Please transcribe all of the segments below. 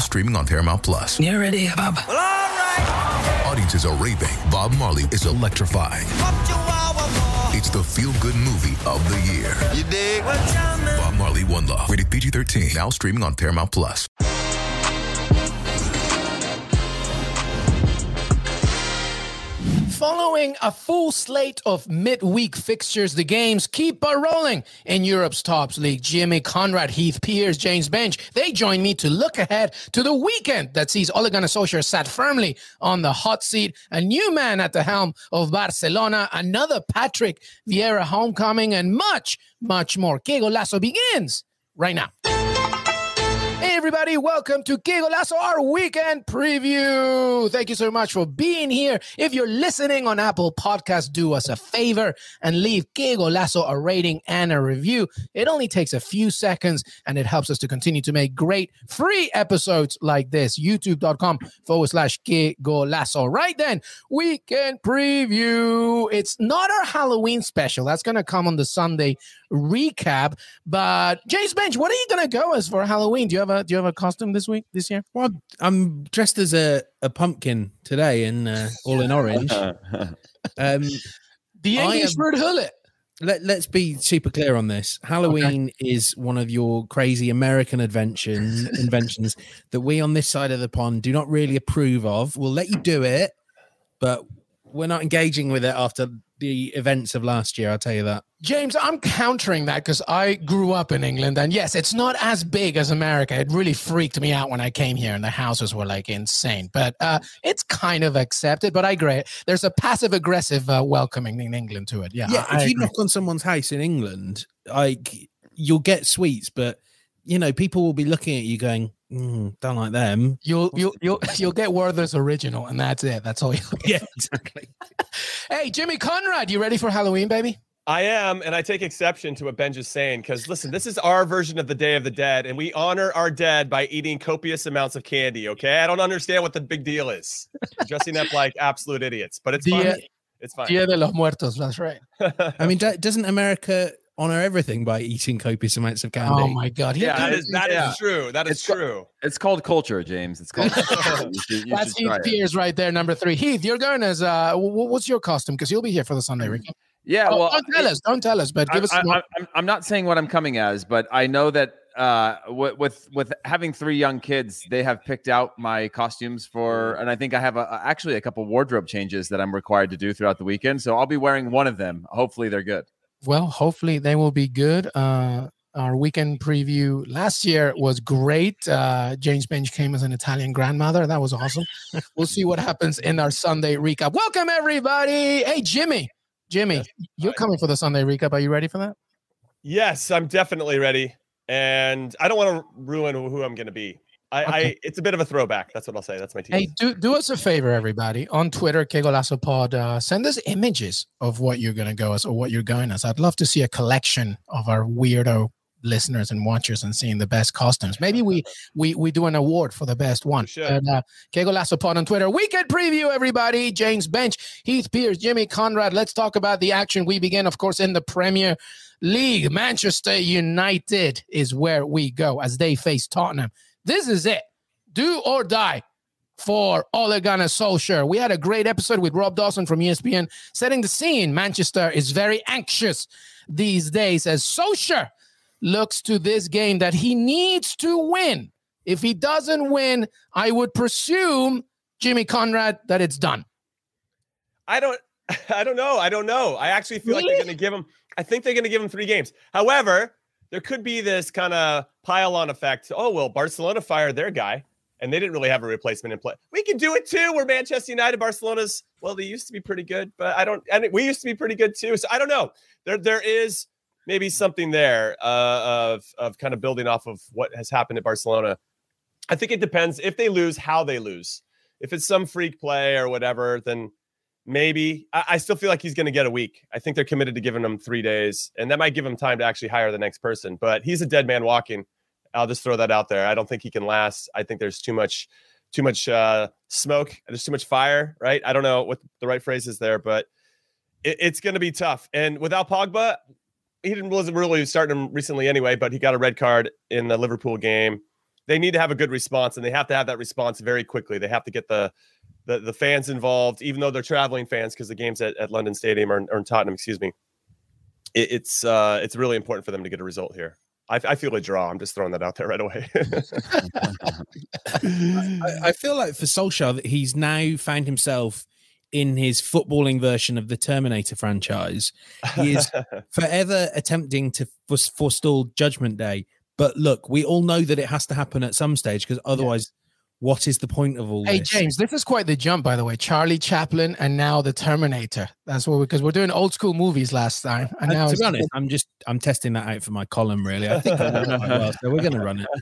streaming on Paramount Plus. You ready, Bob? Well, all right. Audiences are raving. Bob Marley is electrifying. It's the feel-good movie of the year. You dig? Bob Marley, One Love. Rated PG-13. Now streaming on Paramount Plus. Following a full slate of midweek fixtures, the games keep rolling in Europe's top league. Jimmy Conrad, Heath Pearce, James Bench, they join me to look ahead to the weekend that sees Ole Gunnar Solskjaer sat firmly on the hot seat, a new man at the helm of Barcelona, another Patrick Vieira homecoming, and much, much more. Que Golazo begins right now. Hey everybody, welcome to Que Golazo, our weekend preview. Thank you so much for being here. If you're listening on Apple Podcasts, do us a favor and leave Que Golazo a rating and a review. It only takes a few seconds and it helps us to continue to make great free episodes like this. YouTube.com/Que Golazo. Right then, weekend preview. It's not our Halloween special. That's going to come on the Sunday recap. But James Bench, what are you going to go as for Halloween? Do you have a costume this year? Well, I'm dressed as a pumpkin today, and all in orange. The English word hullet. Let's be super clear on this. Halloween is one of your crazy American inventions that we on this side of the pond do not really approve of. We'll let you do it, but we're not engaging with it after the events of last year. I'll tell you that. James, I'm countering that because I grew up in England, and yes, it's not as big as America. It really freaked me out when I came here and the houses were like insane, but it's kind of accepted. But I agree. There's a passive aggressive welcoming in England to it. Yeah. If you knock on someone's house in England, like you'll get sweets, but you know, people will be looking at you going, don't like them. You'll get Werther's original, and that's it. That's all. Yeah, exactly. Hey, Jimmy Conrad, you ready for Halloween, baby? I am, and I take exception to what Ben is saying, because listen, this is our version of the Day of the Dead, and we honor our dead by eating copious amounts of candy, okay? I don't understand what the big deal is. We're dressing up like absolute idiots, but it's fun. It's fine. Dia de los Muertos, that's right. I mean, doesn't America honor everything by eating copious amounts of candy? Oh my God! Yeah, that is true. That is true. It's called culture, James. It's called. That's Heath Pearce right there, number 3. Heath, you're going as what's your costume? Because you'll be here for the Sunday recap. Yeah, well, don't tell us, but give us. I'm not saying what I'm coming as, but I know that with having 3 young kids, they have picked out my costumes for, and I think I have actually a couple wardrobe changes that I'm required to do throughout the weekend. So I'll be wearing one of them. Hopefully, they're good. Well, hopefully they will be good. Our weekend preview last year was great. James Bench came as an Italian grandmother. That was awesome. We'll see what happens in our Sunday recap. Welcome, everybody. Hey, Jimmy, yes. You're coming for the Sunday recap. Are you ready for that? Yes, I'm definitely ready. And I don't want to ruin who I'm going to be. It's a bit of a throwback. That's what I'll say. That's my team. Hey, do us a favor, everybody. On Twitter, Que Golazo Pod, send us images of what you're going to go as or what you're going as. I'd love to see a collection of our weirdo listeners and watchers and seeing the best costumes. Maybe we do an award for the best one. Sure. Que Golazo Pod on Twitter. Weekend preview, everybody. James Bench, Heath Pearce, Jimmy Conrad. Let's talk about the action. We begin, of course, in the Premier League. Manchester United is where we go as they face Tottenham. This is it. Do or die for Ole Gunnar Solskjaer. We had a great episode with Rob Dawson from ESPN setting the scene. Manchester is very anxious these days as Solskjaer looks to this game that he needs to win. If he doesn't win, I would presume, Jimmy Conrad, that it's done. I don't know. I actually feel like they're going to give him, I think they're going to give him 3 games. However, there could be this kind of pile-on effect. Oh, well, Barcelona fired their guy, and they didn't really have a replacement in play. We can do it, too. We're Manchester United. Barcelona's, well, they used to be pretty good, but we used to be pretty good, too. So I don't know. There is maybe something there of kind of building off of what has happened at Barcelona. I think it depends if they lose, how they lose. If it's some freak play or whatever, then maybe. I still feel like he's going to get a week. I think they're committed to giving him 3 days, and that might give him time to actually hire the next person. But he's a dead man walking. I'll just throw that out there. I don't think he can last. I think there's too much smoke. There's too much fire, right? I don't know what the right phrase is there, but it's going to be tough. And without Pogba, wasn't really starting him recently anyway, but he got a red card in the Liverpool game. they need to have a good response, and they have to have that response very quickly. They have to get the fans involved, even though they're traveling fans, because the game's at London Stadium or in Tottenham, excuse me. It's really important for them to get a result here. I feel a draw. I'm just throwing that out there right away. I feel like for Solskjaer, he's now found himself in his footballing version of the Terminator franchise. He is forever attempting to forestall Judgment Day. But look, we all know that it has to happen at some stage, because otherwise, what is the point of all this? Hey, James, this is quite the jump, by the way. Charlie Chaplin and now the Terminator. That's what because we're doing old school movies last time. And now to be honest, I'm testing that out for my column, really. I think I know quite well, so we're going to run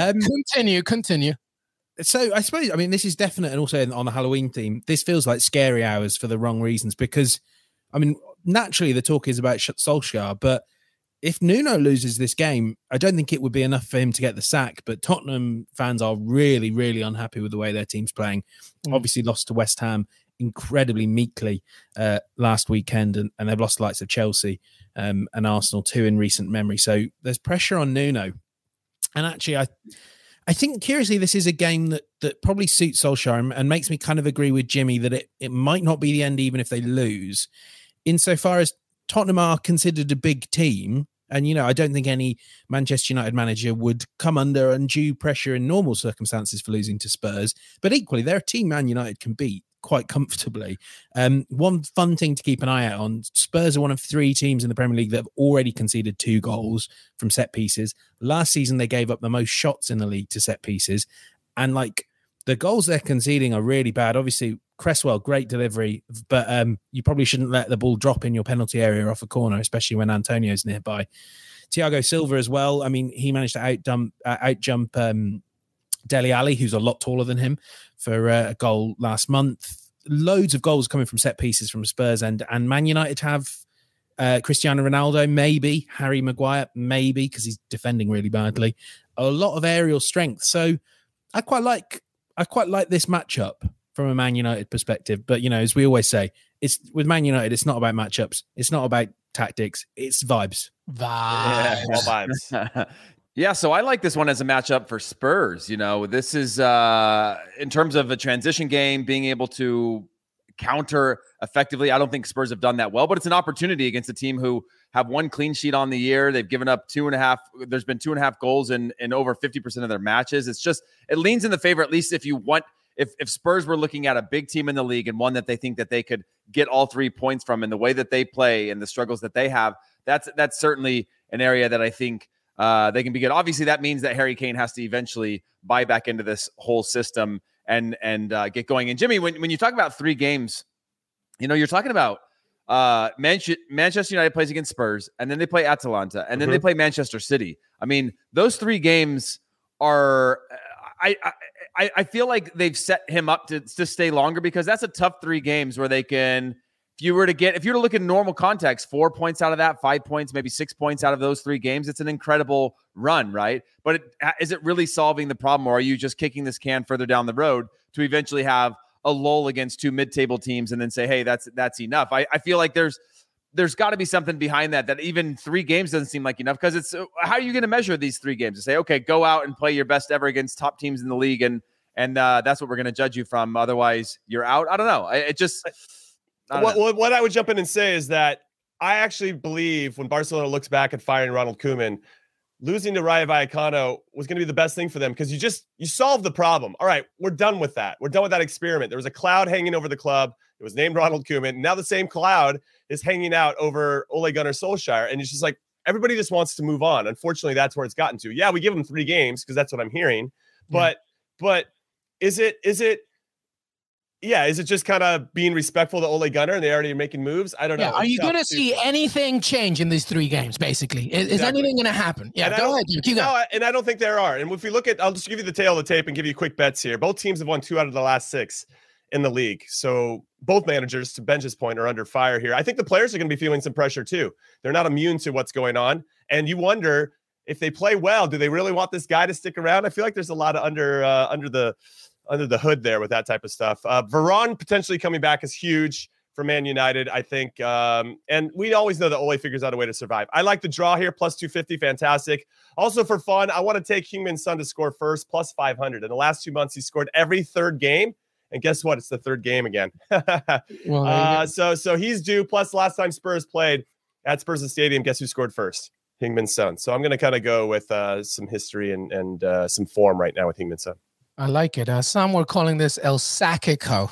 it. Continue. So I suppose, I mean, this is definite, and also on the Halloween theme, this feels like scary hours for the wrong reasons, because, I mean, naturally the talk is about Solskjaer, but if Nuno loses this game, I don't think it would be enough for him to get the sack, but Tottenham fans are really, really unhappy with the way their team's playing. Obviously lost to West Ham incredibly meekly last weekend, and they've lost the likes of Chelsea and Arsenal too in recent memory. So there's pressure on Nuno. And actually, I think, curiously, this is a game that probably suits Solskjaer and makes me kind of agree with Jimmy that it might not be the end even if they lose. Insofar as Tottenham are considered a big team, and, you know, I don't think any Manchester United manager would come under undue pressure in normal circumstances for losing to Spurs. But equally, they're a team Man United can beat quite comfortably. One fun thing to keep an eye out on, Spurs are one of 3 teams in the Premier League that have already conceded 2 goals from set pieces. Last season, they gave up the most shots in the league to set pieces. And, like, the goals they're conceding are really bad. Obviously, Cresswell, great delivery, but you probably shouldn't let the ball drop in your penalty area off a corner, especially when Antonio's nearby. Thiago Silva as well. I mean, he managed to outjump Dele Alli, who's a lot taller than him, for a goal last month. Loads of goals coming from set pieces from Spurs and Man United have Cristiano Ronaldo, maybe. Harry Maguire, maybe, because he's defending really badly. A lot of aerial strength. So I quite like this matchup from a Man United perspective. But, you know, as we always say, it's with Man United, it's not about matchups. It's not about tactics. It's vibes. Yeah, all vibes. Yeah, so I like this one as a matchup for Spurs. You know, this is in terms of a transition game, being able to counter effectively. I don't think Spurs have done that well, but it's an opportunity against a team who have 1 clean sheet on the year. They've given up 2.5. There's been 2.5 goals in over 50% of their matches. It's just, it leans in the favor, at least if you want, if Spurs were looking at a big team in the league and one that they think that they could get all 3 points from in the way that they play and the struggles that they have, that's certainly an area that I think they can be good. Obviously, that means that Harry Kane has to eventually buy back into this whole system and get going. And Jimmy, when you talk about 3 games, you know, you're talking about Manchester United plays against Spurs, and then they play Atalanta, and then they play Manchester City. I mean, those 3 games are I feel like they've set him up to stay longer, because that's a tough 3 games where they can, if you were to look at normal context, 4 points out of that, 5 points, maybe 6 points out of those 3 games, it's an incredible run, right? But is it really solving the problem, or are you just kicking this can further down the road to eventually have a lull against 2 mid-table teams and then say, hey, that's enough? I feel like there's got to be something behind that even 3 games doesn't seem like enough, because it's, how are you going to measure these 3 games to say, okay, go out and play your best ever against top teams in the league, and that's what we're going to judge you from, otherwise you're out? I don't know. What I would jump in and say is that I actually believe when Barcelona looks back at firing Ronald Koeman, losing to Rayo Vallecano was going to be the best thing for them, because you solved the problem. All right, we're done with that. We're done with that experiment. There was a cloud hanging over the club. It was named Ronald Koeman. Now the same cloud is hanging out over Ole Gunnar Solskjaer. And it's just like, everybody just wants to move on. Unfortunately, that's where it's gotten to. Yeah, we give them 3 games because that's what I'm hearing. But is it just kind of being respectful to Ole Gunnar and they already making moves? I don't know. Are you going to see anything change in these 3 games, basically? Is anything going to happen? Yeah, go ahead. And I don't think there are. And if we look at, I'll just give you the tail of the tape and give you quick bets here. Both teams have won 2 out of the last 6 in the league. So both managers, to Benj's point, are under fire here. I think the players are going to be feeling some pressure too. They're not immune to what's going on. And you wonder, if they play well, do they really want this guy to stick around? I feel like there's a lot of under the hood there with that type of stuff. Varane potentially coming back is huge for Man United, I think. And we always know that Ole figures out a way to survive. I like the draw here, plus 250, fantastic. Also for fun, I want to take Heung-min Son to score first, plus 500. In the last 2 months, he scored every third game. And guess what? It's the third game again. So he's due. Plus, last time Spurs played at Spurs Stadium, guess who scored first? Heung-min Son. So I'm going to kind of go with some history and some form right now with Heung-min Son. I like it. Some were calling this El Sacico.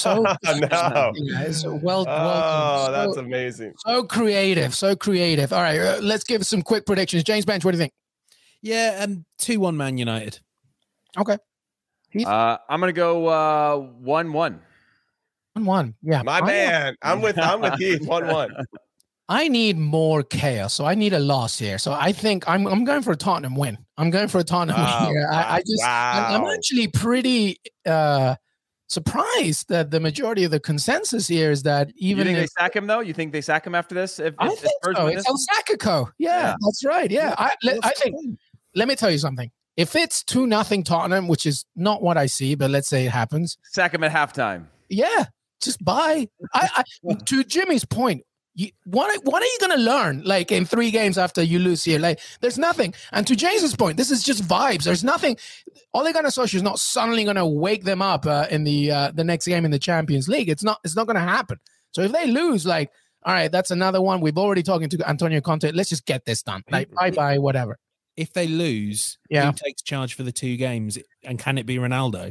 That's amazing. So creative. All right, let's give some quick predictions. James Bench, what do you think? Yeah, 2-1 Man United. Okay. I'm gonna go 1-1. 1-1. Yeah, my man. I'm with Heath. 1-1. I need more chaos, so I need a loss here. So I think I'm going for a Tottenham win. I'm going for a Tottenham win here. I'm actually pretty surprised that the majority of the consensus here is that even you think they sack him though? You think they sack him after this? I think so. It's El Sacico. Yeah, that's right. Yeah, I think. Let me tell you something. If it's 2-0 Tottenham, which is not what I see, but let's say it happens, sack him at halftime. Yeah, just buy. To Jimmy's point. What are you going to learn like in 3 games after you lose here? Like there's nothing. And to James's point, this is just vibes. There's nothing. Ole Gunnar Solskjaer is not suddenly going to wake them up in the next game in the Champions League. It's not going to happen. So if they lose, like, all right, that's another one. We've already talking to Antonio Conte. Let's just get this done. Like bye, whatever. If they lose, who takes charge for the 2 games? And can it be Ronaldo?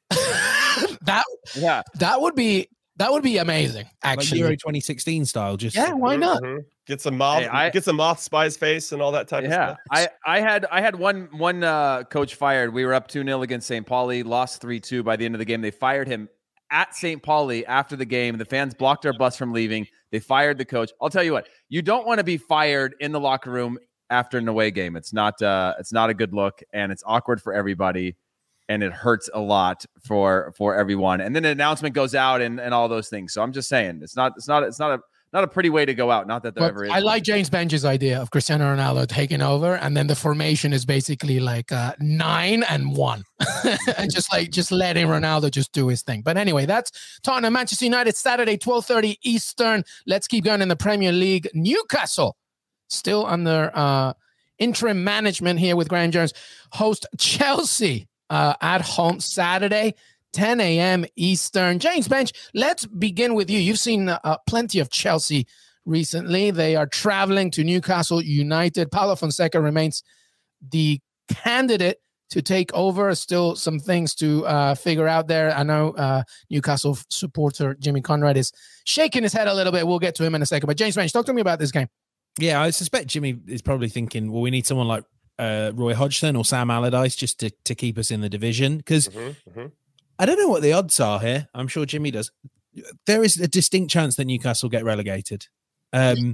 That would be amazing, actually. Like Euro 2016 style. Just why not? Mm-hmm. Get some moth Spy's face and all that type of stuff. I had one coach fired. We were up 2-0 against St. Pauli, lost 3-2 by the end of the game. They fired him at St. Pauli after the game. The fans blocked our bus from leaving. They fired the coach. I'll tell you what, you don't want to be fired in the locker room after an away game. It's not a good look, and it's awkward for everybody. And it hurts a lot for everyone. And then an announcement goes out and all those things. So I'm just saying it's not a pretty way to go out. Not that there ever is. I like James Bench's idea of Cristiano Ronaldo taking over, and then the formation is basically like 9 and 1, and just letting Ronaldo just do his thing. But anyway, that's Tottenham Manchester United Saturday 12:30 Eastern. Let's keep going in the Premier League. Newcastle still under interim management here with Graham Jones. Host Chelsea. At home Saturday, 10 a.m. Eastern. James Bench, let's begin with you. You've seen plenty of Chelsea recently. They are traveling to Newcastle United. Paulo Fonseca remains the candidate to take over. Still some things to figure out there. I know Newcastle supporter Jimmy Conrad is shaking his head a little bit. We'll get to him in a second. But James Bench, talk to me about this game. Yeah, I suspect Jimmy is probably thinking, well, we need someone like Roy Hodgson or Sam Allardyce just to keep us in the division, because I don't know what the odds are here. I'm sure Jimmy does. There is a distinct chance that Newcastle get relegated. I'll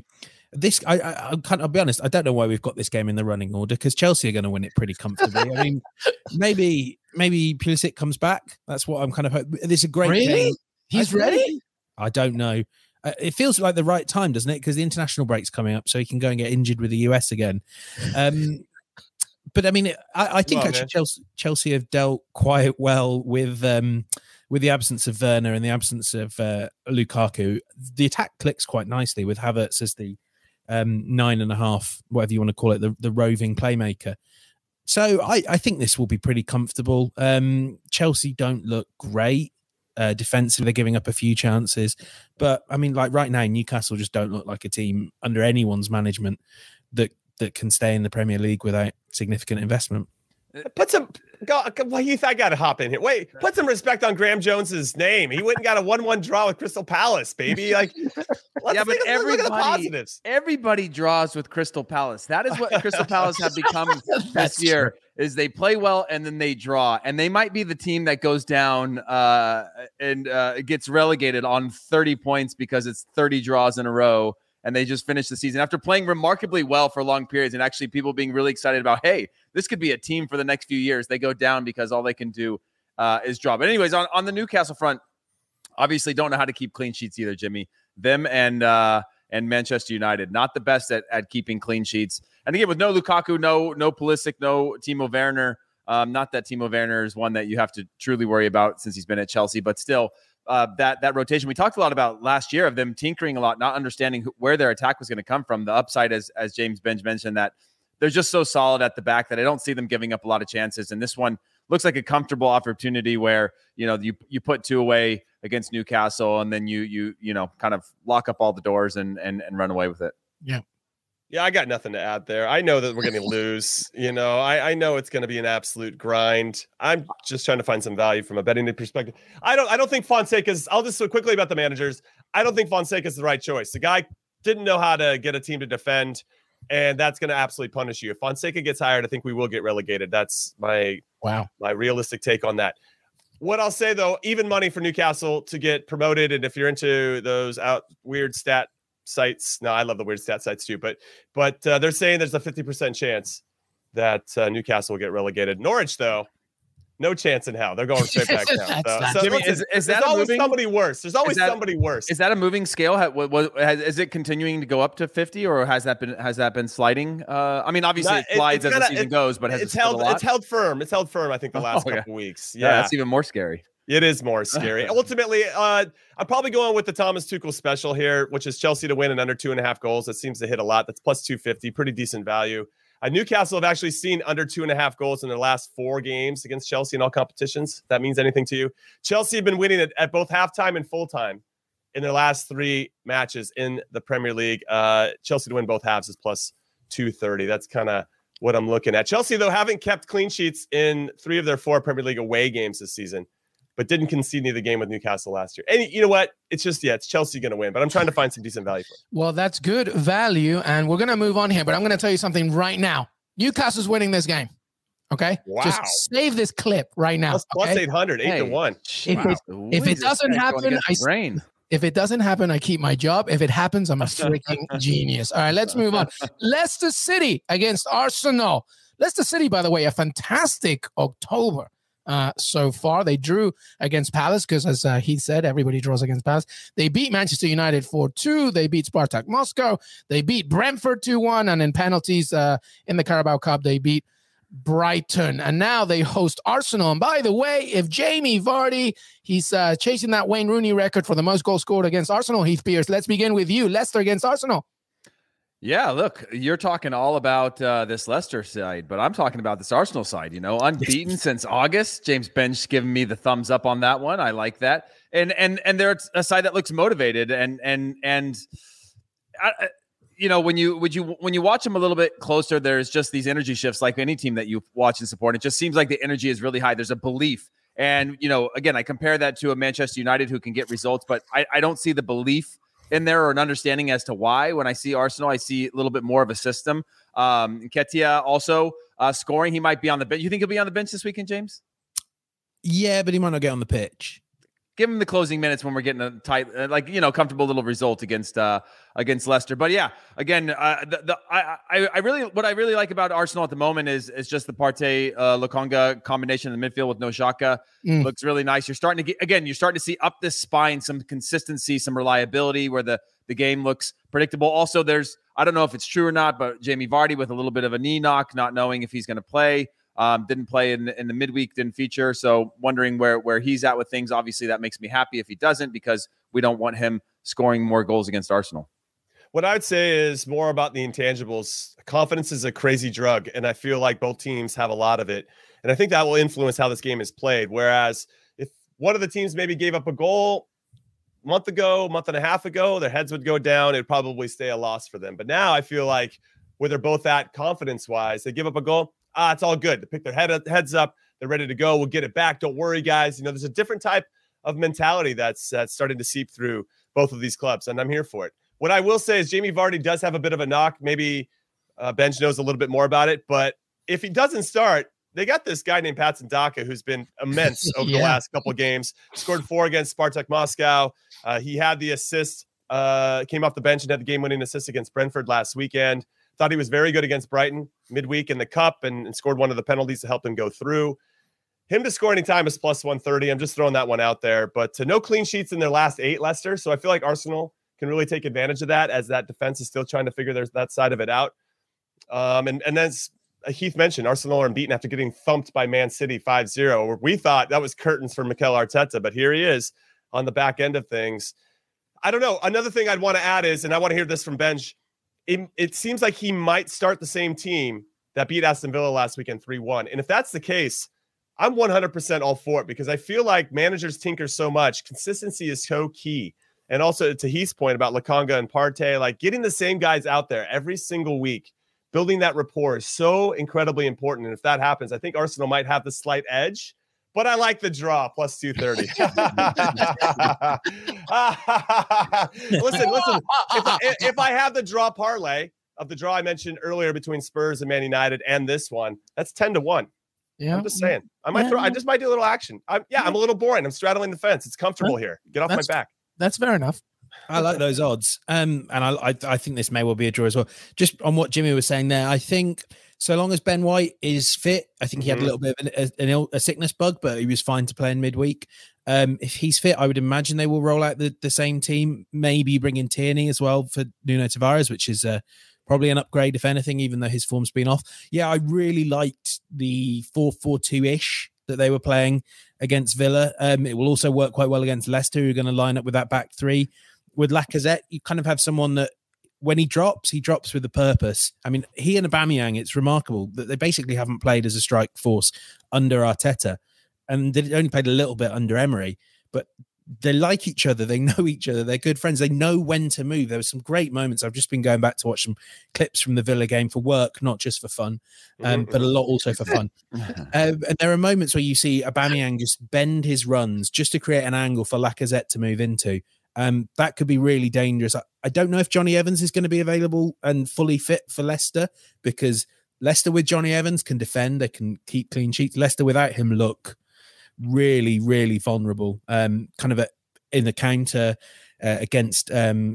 be honest, I don't know why we've got this game in the running order, because Chelsea are going to win it pretty comfortably. I mean, maybe Pulisic comes back. That's what I'm kind of hoping. This is a great game. He's ready? I don't know. It feels like the right time, doesn't it? Because the international break's coming up, so he can go and get injured with the US again. But I mean, I think Chelsea have dealt quite well with the absence of Werner and the absence of Lukaku. The attack clicks quite nicely with Havertz as the 9.5, whatever you want to call it, the roving playmaker. So I think this will be pretty comfortable. Chelsea don't look great defensively. They're giving up a few chances. But I mean, like right now, Newcastle just don't look like a team under anyone's management that can stay in the Premier League without significant investment. Heath, I got to hop in here. Wait, put some respect on Graham Jones's name. He went and got a 1-1 draw with Crystal Palace, baby. Like, look at the positives. Everybody draws with Crystal Palace. That is what Crystal Palace have become this year. Is they play well and then they draw, and they might be the team that goes down and gets relegated on 30 points because it's 30 draws in a row. And they just finished the season after playing remarkably well for long periods, and actually people being really excited about, hey, this could be a team for the next few years. They go down because all they can do is draw. But anyways, on the Newcastle front, obviously don't know how to keep clean sheets either, Jimmy. Them and Manchester United, not the best at keeping clean sheets. And again, with no Lukaku, no Pulisic, no Timo Werner. Not that Timo Werner is one that you have to truly worry about since he's been at Chelsea, but still, that rotation. We talked a lot about last year of them tinkering a lot, not understanding where their attack was going to come from. The upside, as James Benge mentioned, that they're just so solid at the back that I don't see them giving up a lot of chances. And this one looks like a comfortable opportunity where, you put 2 away against Newcastle and then you kind of lock up all the doors and run away with it. Yeah. Yeah, I got nothing to add there. I know that we're going to lose. I know it's going to be an absolute grind. I'm just trying to find some value from a betting perspective. I don't think Fonseca's. I'll just so quickly about the managers. I don't think Fonseca's the right choice. The guy didn't know how to get a team to defend, and that's going to absolutely punish you. If Fonseca gets hired, I think we will get relegated. That's my realistic take on that. What I'll say though, even money for Newcastle to get promoted, and if you're into those weird stat sites. No, I love the weird stat sites too, but they're saying there's a 50% chance that Newcastle will get relegated. Norwich, though, no chance in hell. They're going straight back down. So Jimmy, is that always somebody worse? There's always somebody worse. Is that a moving scale? Is it continuing to go up to 50, or has that been sliding? I mean, obviously it slides as the season goes, but it's held firm. It's held firm. I think the last couple weeks. Yeah, that's even more scary. It is more scary. Ultimately, I'm probably going with the Thomas Tuchel special here, which is Chelsea to win in under 2.5 goals. That seems to hit a lot. That's plus 250, pretty decent value. Newcastle have actually seen under 2.5 goals in their last 4 games against Chelsea in all competitions. If that means anything to you. Chelsea have been winning at both halftime and full time in their last 3 matches in the Premier League. Chelsea to win both halves is plus 230. That's kind of what I'm looking at. Chelsea, though, haven't kept clean sheets in 3 of their 4 Premier League away games this season, but didn't concede neither game with Newcastle last year. And you know what? It's Chelsea going to win, but I'm trying to find some decent value for it. Well, that's good value, and we're going to move on here, but I'm going to tell you something right now. Newcastle's winning this game, okay? Wow. Just save this clip right now. Plus 800, 8-1. If it doesn't happen, if it doesn't happen, I keep my job. If it happens, I'm a freaking genius. All right, let's move on. Leicester City against Arsenal. Leicester City, by the way, a fantastic October. So far, they drew against Palace because, as he said, everybody draws against Palace. They beat Manchester United 4-2. They beat Spartak Moscow. They beat Brentford 2-1. And in penalties in the Carabao Cup, they beat Brighton. And now they host Arsenal. And by the way, if Jamie Vardy, he's chasing that Wayne Rooney record for the most goals scored against Arsenal, Heath Pierce, let's begin with you. Leicester against Arsenal. Yeah, look, you're talking all about this Leicester side, but I'm talking about this Arsenal side. Unbeaten since August. James Benge giving me the thumbs up on that one. I like that, and they're a side that looks motivated, and when you watch them a little bit closer, there's just these energy shifts. Like any team that you watch and support, it just seems like the energy is really high. There's a belief, and again, I compare that to a Manchester United who can get results, but I don't see the belief in there or an understanding as to why. When I see Arsenal, I see a little bit more of a system. Nketiah also scoring. He might be on the bench. You think he'll be on the bench this weekend, James? Yeah, but he might not get on the pitch. Give him the closing minutes when we're getting a tight, comfortable little result against Leicester. But yeah, again, what I really like about Arsenal at the moment is just the Partey Lokonga combination in the midfield with no Xhaka. Looks really nice. You're starting to see up this spine some consistency, some reliability where the game looks predictable. Also, I don't know if it's true or not, but Jamie Vardy with a little bit of a knee knock, not knowing if he's going to play. Didn't play in the midweek, didn't feature. So wondering where he's at with things. Obviously, that makes me happy if he doesn't, because we don't want him scoring more goals against Arsenal. What I would say is more about the intangibles. Confidence is a crazy drug, and I feel like both teams have a lot of it. And I think that will influence how this game is played. Whereas if one of the teams maybe gave up a goal a month and a half ago, their heads would go down. It'd probably stay a loss for them. But now I feel like where they're both at confidence-wise, they give up a goal, it's all good. They pick their heads up. They're ready to go. We'll get it back. Don't worry, guys. There's a different type of mentality that's starting to seep through both of these clubs, and I'm here for it. What I will say is Jamie Vardy does have a bit of a knock. Maybe Benge knows a little bit more about it, but if he doesn't start, they got this guy named Patson Daka who's been immense over the last couple of games. Scored 4 against Spartak Moscow. He had the assist, came off the bench and had the game-winning assist against Brentford last weekend. Thought he was very good against Brighton midweek in the cup and scored one of the penalties to help them go through. Him to score any time is plus 130. I'm just throwing that one out there. But no clean sheets in their last 8, Leicester. So I feel like Arsenal can really take advantage of that, as that defense is still trying to figure that side of it out. And as Heath mentioned, Arsenal are unbeaten after getting thumped by Man City 5-0. We thought that was curtains for Mikel Arteta, but here he is on the back end of things. I don't know. Another thing I'd want to add is, and I want to hear this from Benj, it seems like he might start the same team that beat Aston Villa last weekend 3-1. And if that's the case, I'm 100% all for it, because I feel like managers tinker so much. Consistency is so key. And also to Heath's point about Lokonga and Partey, like getting the same guys out there every single week, building that rapport is so incredibly important. And if that happens, I think Arsenal might have the slight edge, but I like the draw plus 230. Listen, if I have the draw parlay of the draw I mentioned earlier between Spurs and Man United and this one, that's 10-1. Yeah, I'm just saying. I just might do a little action. I'm a little boring. I'm straddling the fence. It's comfortable here. Get off my back. That's fair enough. I like those odds. And I think this may well be a draw as well. Just on what Jimmy was saying there, I think so long as Ben White is fit, I think he had a little bit of a sickness bug, but he was fine to play in midweek. If he's fit, I would imagine they will roll out the same team, maybe bring in Tierney as well for Nuno Tavares, which is probably an upgrade, if anything, even though his form's been off. Yeah, I really liked the 4-4-2-ish that they were playing against Villa. It will also work quite well against Leicester, who are going to line up with that back three. With Lacazette, you kind of have someone that when he drops with a purpose. I mean, he and Aubameyang, it's remarkable that they basically haven't played as a strike force under Arteta. And they only played a little bit under Emery. But they like each other. They know each other. They're good friends. They know when to move. There were some great moments. I've just been going back to watch some clips from the Villa game for work, not just for fun, but a lot also for fun. And there are moments where you see Aubameyang just bend his runs just to create an angle for Lacazette to move into. That could be really dangerous. I don't know if Johnny Evans is going to be available and fully fit for Leicester, because Leicester with Johnny Evans can defend. They can keep clean sheets. Leicester without him look really, really vulnerable, kind of in the counter against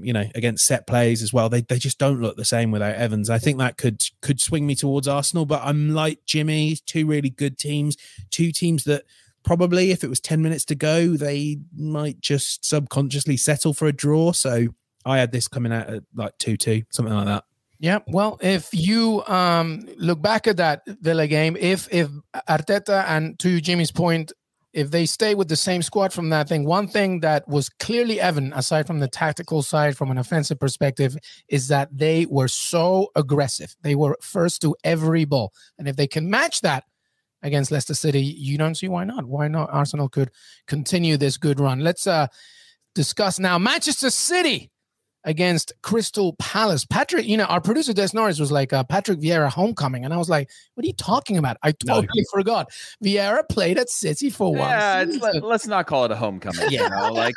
set plays as well. They just don't look the same without Evans. I think that could swing me towards Arsenal, but I'm like Jimmy, two really good teams, two teams that probably if it was 10 minutes to go, they might just subconsciously settle for a draw. So I had this coming out at like 2-2, something like that. Yeah, well, if you look back at that Villa game, if Arteta, and to Jimmy's point, if they stay with the same squad from that thing, one thing that was clearly evident, aside from the tactical side, from an offensive perspective, is that they were so aggressive. They were first to every ball. And if they can match that against Leicester City, you don't see why not. Why not? Arsenal could continue this good run. Let's discuss now Manchester City against Crystal Palace. Patrick, our producer Des Norris was like, Patrick Vieira homecoming. And I was like, what are you talking about? I totally forgot. Vieira played at City for one season. Let's not call it a homecoming. Yeah. Like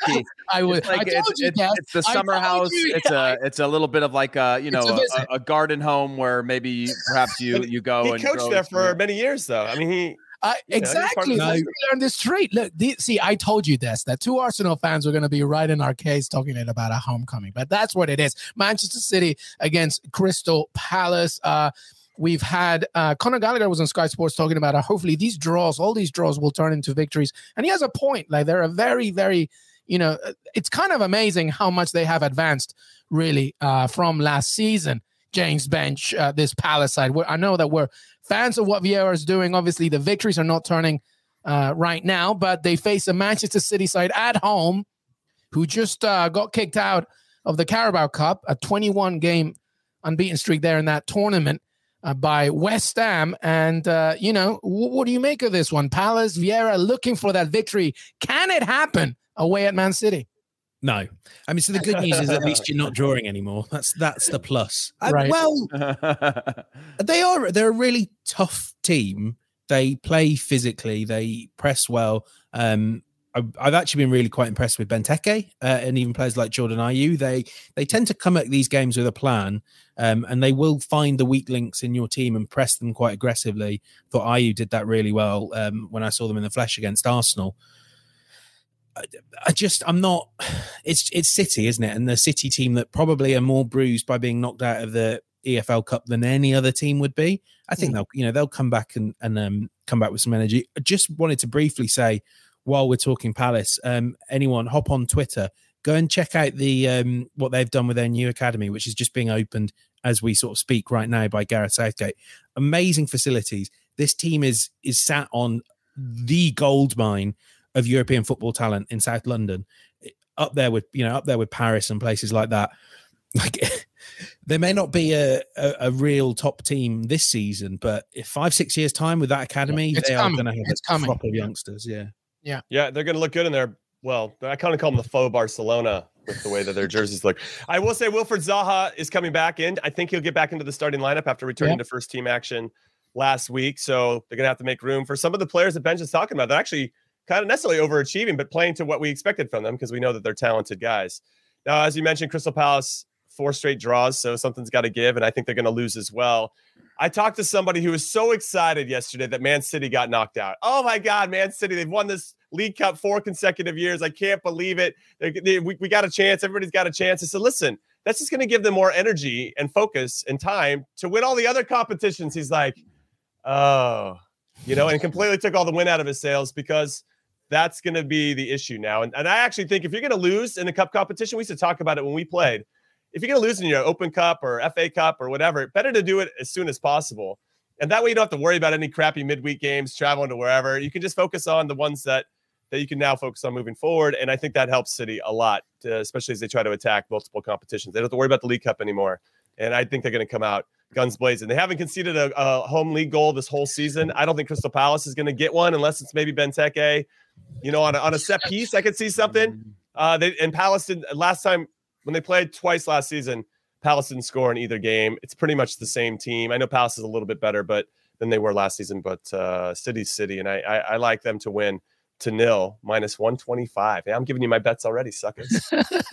it's the summer house. It's a little bit of like a garden home where maybe perhaps you go. He coached there for many years, though. I mean, exactly. Let's learn this trait. Look, I told you this, that two Arsenal fans were going to be right in our case talking about a homecoming, but that's what it is. Manchester City against Crystal Palace. We've had Conor Gallagher was on Sky Sports talking about how hopefully all these draws will turn into victories. And he has a point. Like, they're a very, very, it's kind of amazing how much they have advanced really from last season. James Bench, this Palace side. I know that we're fans of what Vieira is doing. Obviously, the victories are not turning right now, but they face a Manchester City side at home who just got kicked out of the Carabao Cup, a 21-game unbeaten streak there in that tournament by West Ham. And, what do you make of this one? Palace, Vieira looking for that victory. Can it happen away at Man City? No. I mean, so the good news is at least you're not drawing anymore. That's the plus. Right. They're a really tough team. They play physically. They press well. I've actually been really quite impressed with Benteke and even players like Jordan Ayew. They tend to come at these games with a plan, and they will find the weak links in your team and press them quite aggressively. Thought Ayew did that really well when I saw them in the flesh against Arsenal. I'm not. It's City, isn't it? And the City team that probably are more bruised by being knocked out of the EFL Cup than any other team would be. I think they'll come back and come back with some energy. I just wanted to briefly say, while we're talking Palace, anyone hop on Twitter, go and check out the what they've done with their new academy, which is just being opened as we sort of speak right now by Gareth Southgate. Amazing facilities. This team is sat on the gold mine of European football talent in South London, up there with Paris and places like that. Like, they may not be a real top team this season, but if 5-6 years time with that academy, they are going to have a crop of youngsters. Yeah, they're going to look good in there. Well, I kind of call them the faux Barcelona with the way that their jerseys look. I will say Wilfred Zaha is coming back in. I think he'll get back into the starting lineup after returning to first team action last week. So they're going to have to make room for some of the players that Benj is talking about. They're actually kind of necessarily overachieving, but playing to what we expected from them because we know that they're talented guys. Now, as you mentioned, Crystal Palace, 4 straight draws, so something's got to give, and I think they're going to lose as well. I talked to somebody who was so excited yesterday that Man City got knocked out. Oh, my God, Man City, they've won this League Cup 4 consecutive years. I can't believe it. We got a chance. Everybody's got a chance. I said, listen, that's just going to give them more energy and focus and time to win all the other competitions. He's like, oh, and completely took all the wind out of his sails because that's going to be the issue now. And I actually think if you're going to lose in the cup competition, we used to talk about it when we played. If you're going to lose in your Open Cup or FA Cup or whatever, better to do it as soon as possible. And that way you don't have to worry about any crappy midweek games, traveling to wherever. You can just focus on the ones that you can now focus on moving forward. And I think that helps City a lot, especially as they try to attack multiple competitions. They don't have to worry about the League Cup anymore. And I think they're going to come out guns blazing. They haven't conceded a home league goal this whole season. I don't think Crystal Palace is going to get one unless it's maybe Benteke. On a set piece, I could see something. And Palace did last time when they played twice last season. Palace didn't score in either game. It's pretty much the same team. I know Palace is a little bit better, than they were last season. But City's City, and I like them to win 2-0 -125. Yeah, I'm giving you my bets already, suckers.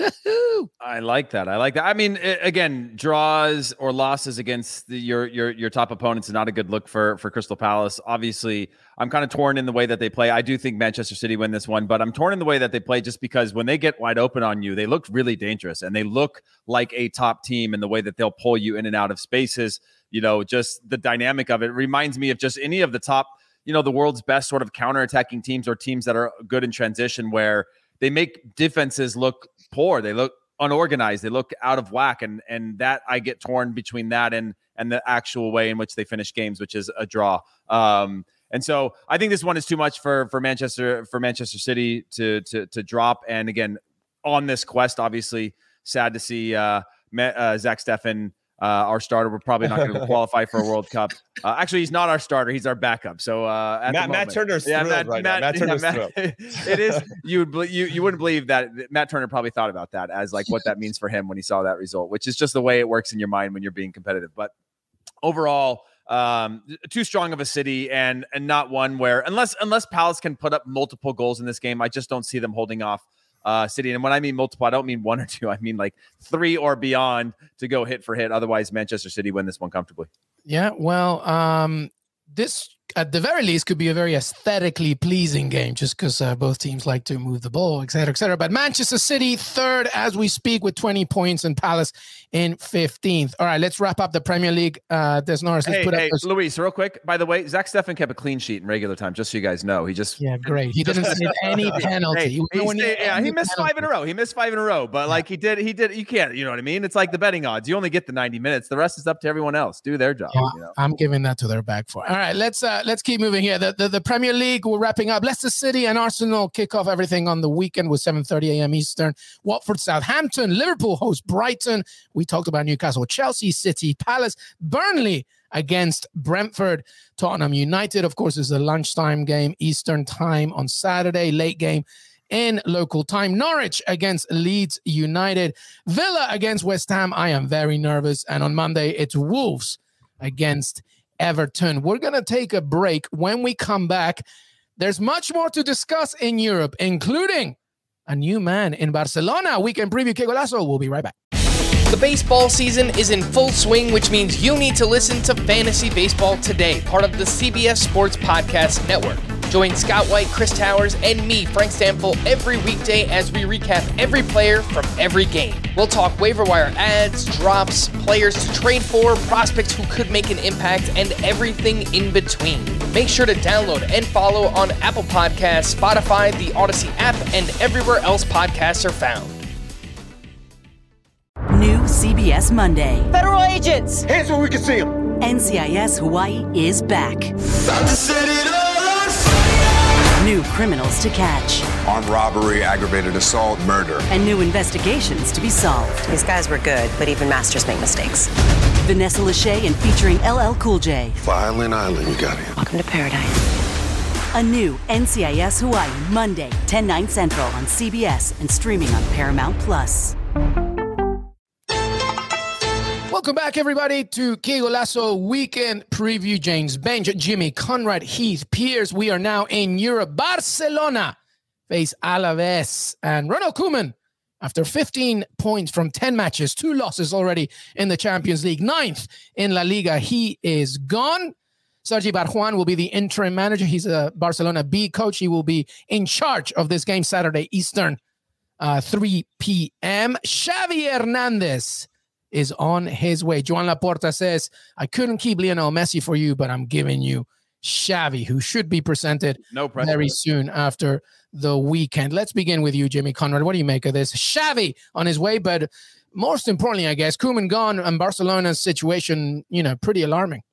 I like that. I mean, again, draws or losses against your top opponents is not a good look for Crystal Palace. Obviously, I'm kind of torn in the way that they play. I do think Manchester City win this one, but I'm torn in the way that they play just because when they get wide open on you, they look really dangerous and they look like a top team in the way that they'll pull you in and out of spaces. Just the dynamic of it reminds me of just any of the top, the world's best sort of counterattacking teams or teams that are good in transition where they make defenses look poor. They look unorganized. They look out of whack. And that I get torn between that and the actual way in which they finish games, which is a draw. And so I think this one is too much for Manchester City to drop. And again, on this quest, obviously sad to see Zach Steffen, our starter. We're probably not going to qualify for a World Cup. Actually, he's not our starter. He's our backup. So Matt Turner's thrilled right now. Matt Turner's thrilled. It is. You wouldn't believe that Matt Turner probably thought about that as like what that means for him when he saw that result, which is just the way it works in your mind when you're being competitive. But overall, too strong of a City and not one where unless Palace can put up multiple goals in this game, I just don't see them holding off City. And when I mean multiple, I don't mean 1 or 2. I mean like 3 or beyond to go hit for hit. Otherwise, Manchester City win this one comfortably. Yeah, well, this at the very least could be a very aesthetically pleasing game just because both teams like to move the ball, et cetera, et cetera. But Manchester City third as we speak with 20 points and Palace in 15th. All right, let's wrap up the Premier League. Des Norris, let's put up Luis, real quick. By the way, Zach Steffen kept a clean sheet in regular time, just so you guys know. Great. He didn't save any penalty. He missed 5 in a row. He missed 5 in a row, but like he did. You can't, you know what I mean? It's like the betting odds. You only get the 90 minutes. The rest is up to everyone else. Do their job. Yeah, I'm giving that to their back for. All right, let's keep moving here. The Premier League, we're wrapping up. Leicester City and Arsenal kick off everything on the weekend with 7:30 a.m. Eastern. Watford, Southampton, Liverpool host Brighton. We talked about Newcastle, Chelsea, City, Palace, Burnley against Brentford. Tottenham United, of course, is a lunchtime game, Eastern time on Saturday, late game in local time. Norwich against Leeds United. Villa against West Ham. I am very nervous. And on Monday, it's Wolves against Everton. We're going to take a break. When we come back, there's much more to discuss in Europe, including a new man in Barcelona. Weekend preview, Que Golazo. We'll be right back. The baseball season is in full swing, which means you need to listen to Fantasy Baseball Today, part of the CBS Sports Podcast Network. Join Scott White, Chris Towers, and me, Frank Stample, every weekday as we recap every player from every game. We'll talk waiver wire ads, drops, players to trade for, prospects who could make an impact, and everything in between. Make sure to download and follow on Apple Podcasts, Spotify, the Odyssey app, and everywhere else podcasts are found. New CBS Monday. Federal agents! Hands where we can see them! NCIS Hawaii is back. About to set it all on fire! New criminals to catch. Armed robbery, aggravated assault, murder. And new investigations to be solved. These guys were good, but even masters make mistakes. Vanessa Lachey and featuring LL Cool J. Violin Island, you got it. Welcome to paradise. A new NCIS Hawaii, Monday, 10/9 Central on CBS and streaming on Paramount+. Welcome back, everybody, to Que Golazo Weekend Preview. James Bench, Jimmy Conrad, Heath Pierce. We are now in Europe. Barcelona face Alaves. And Ronald Koeman, after 15 points from 10 matches, 2 losses already in the Champions League, 9th in La Liga, he is gone. Sergi Barjuan will be the interim manager. He's a Barcelona B coach. He will be in charge of this game Saturday Eastern, 3 p.m. Xavi Hernandez is on his way. Joan Laporta says, I couldn't keep Lionel Messi for you, but I'm giving you Xavi, who should be presented very soon after the weekend. Let's begin with you, Jimmy Conrad. What do you make of this? Xavi on his way, but most importantly, I guess, Koeman gone and Barcelona's situation, pretty alarming.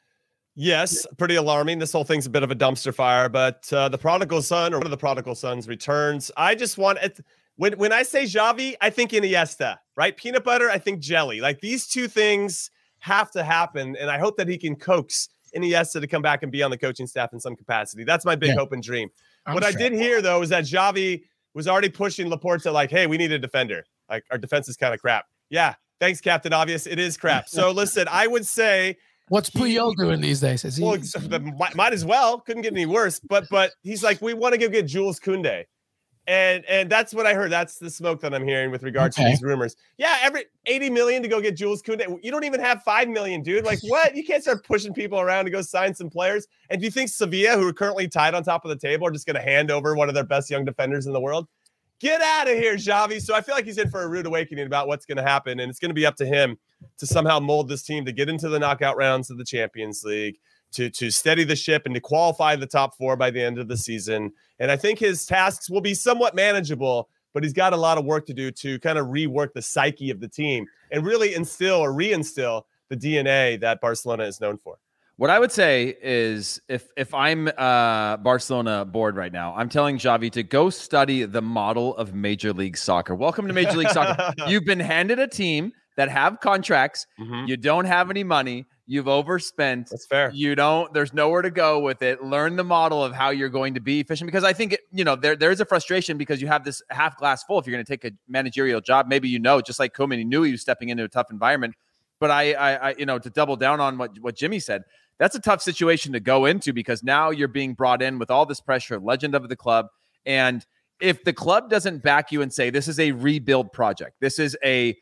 Yes, pretty alarming. This whole thing's a bit of a dumpster fire, but the prodigal son, or one of the prodigal sons, returns. I just want it. When I say Xavi, I think Iniesta, right? Peanut butter, I think jelly. Like, these two things have to happen, and I hope that he can coax Iniesta to come back and be on the coaching staff in some capacity. That's my big hope and dream. What I did hear, though, is that Xavi was already pushing Laporta like, hey, we need a defender. Like, our defense is kind of crap. Yeah, thanks, Captain Obvious. It is crap. So, listen, I would say... What's Puyol doing these days? Might as well. Couldn't get any worse. But he's like, we want to go get Jules Koundé. And that's what I heard. That's the smoke that I'm hearing with regards to these rumors. Yeah, every 80 million to go get Jules Koundé. You don't even have 5 million, dude. Like, what? You can't start pushing people around to go sign some players. And do you think Sevilla, who are currently tied on top of the table, are just going to hand over one of their best young defenders in the world? Get out of here, Xavi. So I feel like he's in for a rude awakening about what's going to happen. And it's going to be up to him to somehow mold this team to get into the knockout rounds of the Champions League, to steady the ship and to qualify the top 4 by the end of the season. And I think his tasks will be somewhat manageable, but he's got a lot of work to do to kind of rework the psyche of the team and really instill or reinstill the DNA that Barcelona is known for. What I would say is if I'm Barcelona board right now, I'm telling Xavi to go study the model of Major League Soccer. Welcome to Major League Soccer. You've been handed a team that have contracts. Mm-hmm. You don't have any money. You've overspent. That's fair. There's nowhere to go with it. Learn the model of how you're going to be efficient, because I think, there is a frustration because you have this half glass full. If you're going to take a managerial job, maybe, just like Koeman, he knew he was stepping into a tough environment. But I to double down on what Jimmy said, that's a tough situation to go into, because now you're being brought in with all this pressure, legend of the club. And if the club doesn't back you and say, this is a rebuild project, this is a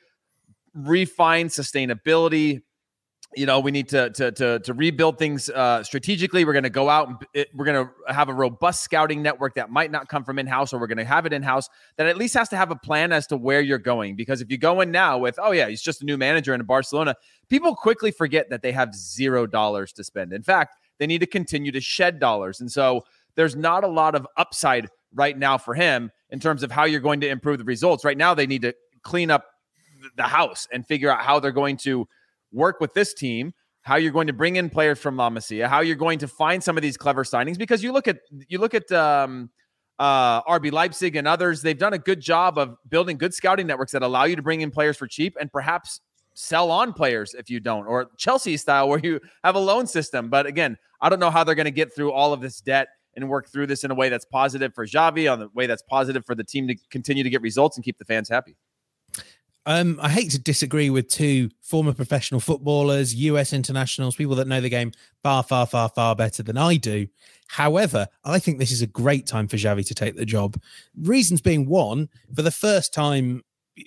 refined sustainability, we need to rebuild things strategically. We're going to go out and we're going to have a robust scouting network that might not come from in-house, or we're going to have it in-house, that at least has to have a plan as to where you're going. Because if you go in now with, oh yeah, he's just a new manager in Barcelona, people quickly forget that they have $0 to spend. In fact, they need to continue to shed dollars. And so there's not a lot of upside right now for him in terms of how you're going to improve the results. Right now, they need to clean up the house and figure out how they're going to work with this team, how you're going to bring in players from La Masia, how you're going to find some of these clever signings, because you look at RB Leipzig and others, they've done a good job of building good scouting networks that allow you to bring in players for cheap and perhaps sell on players if you don't, or Chelsea style where you have a loan system. But again, I don't know how they're going to get through all of this debt and work through this in a way that's positive for Xavi, on the way that's positive for the team to continue to get results and keep the fans happy. I hate to disagree with 2 former professional footballers, US internationals, people that know the game far, far, far, far better than I do. However, I think this is a great time for Xavi to take the job. Reasons being, one, for the first time,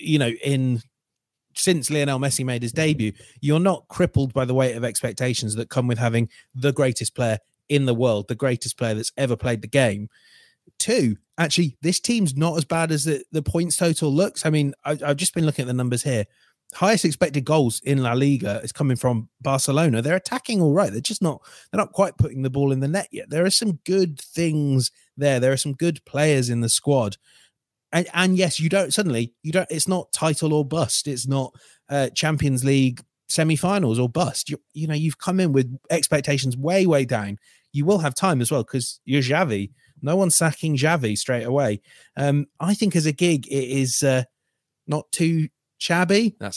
since Lionel Messi made his debut, you're not crippled by the weight of expectations that come with having the greatest player in the world, the greatest player that's ever played the game. 2, actually, this team's not as bad as the points total looks. I mean, I've just been looking at the numbers here. Highest expected goals in La Liga is coming from Barcelona. They're attacking all right. They're not quite putting the ball in the net yet. There are some good things there. There are some good players in the squad. And yes, it's not title or bust. It's not Champions League semi-finals or bust. You've come in with expectations way, way down. You will have time as well, because you're Xavi. No one's sacking Xavi straight away. I think as a gig, it is not too shabby. That's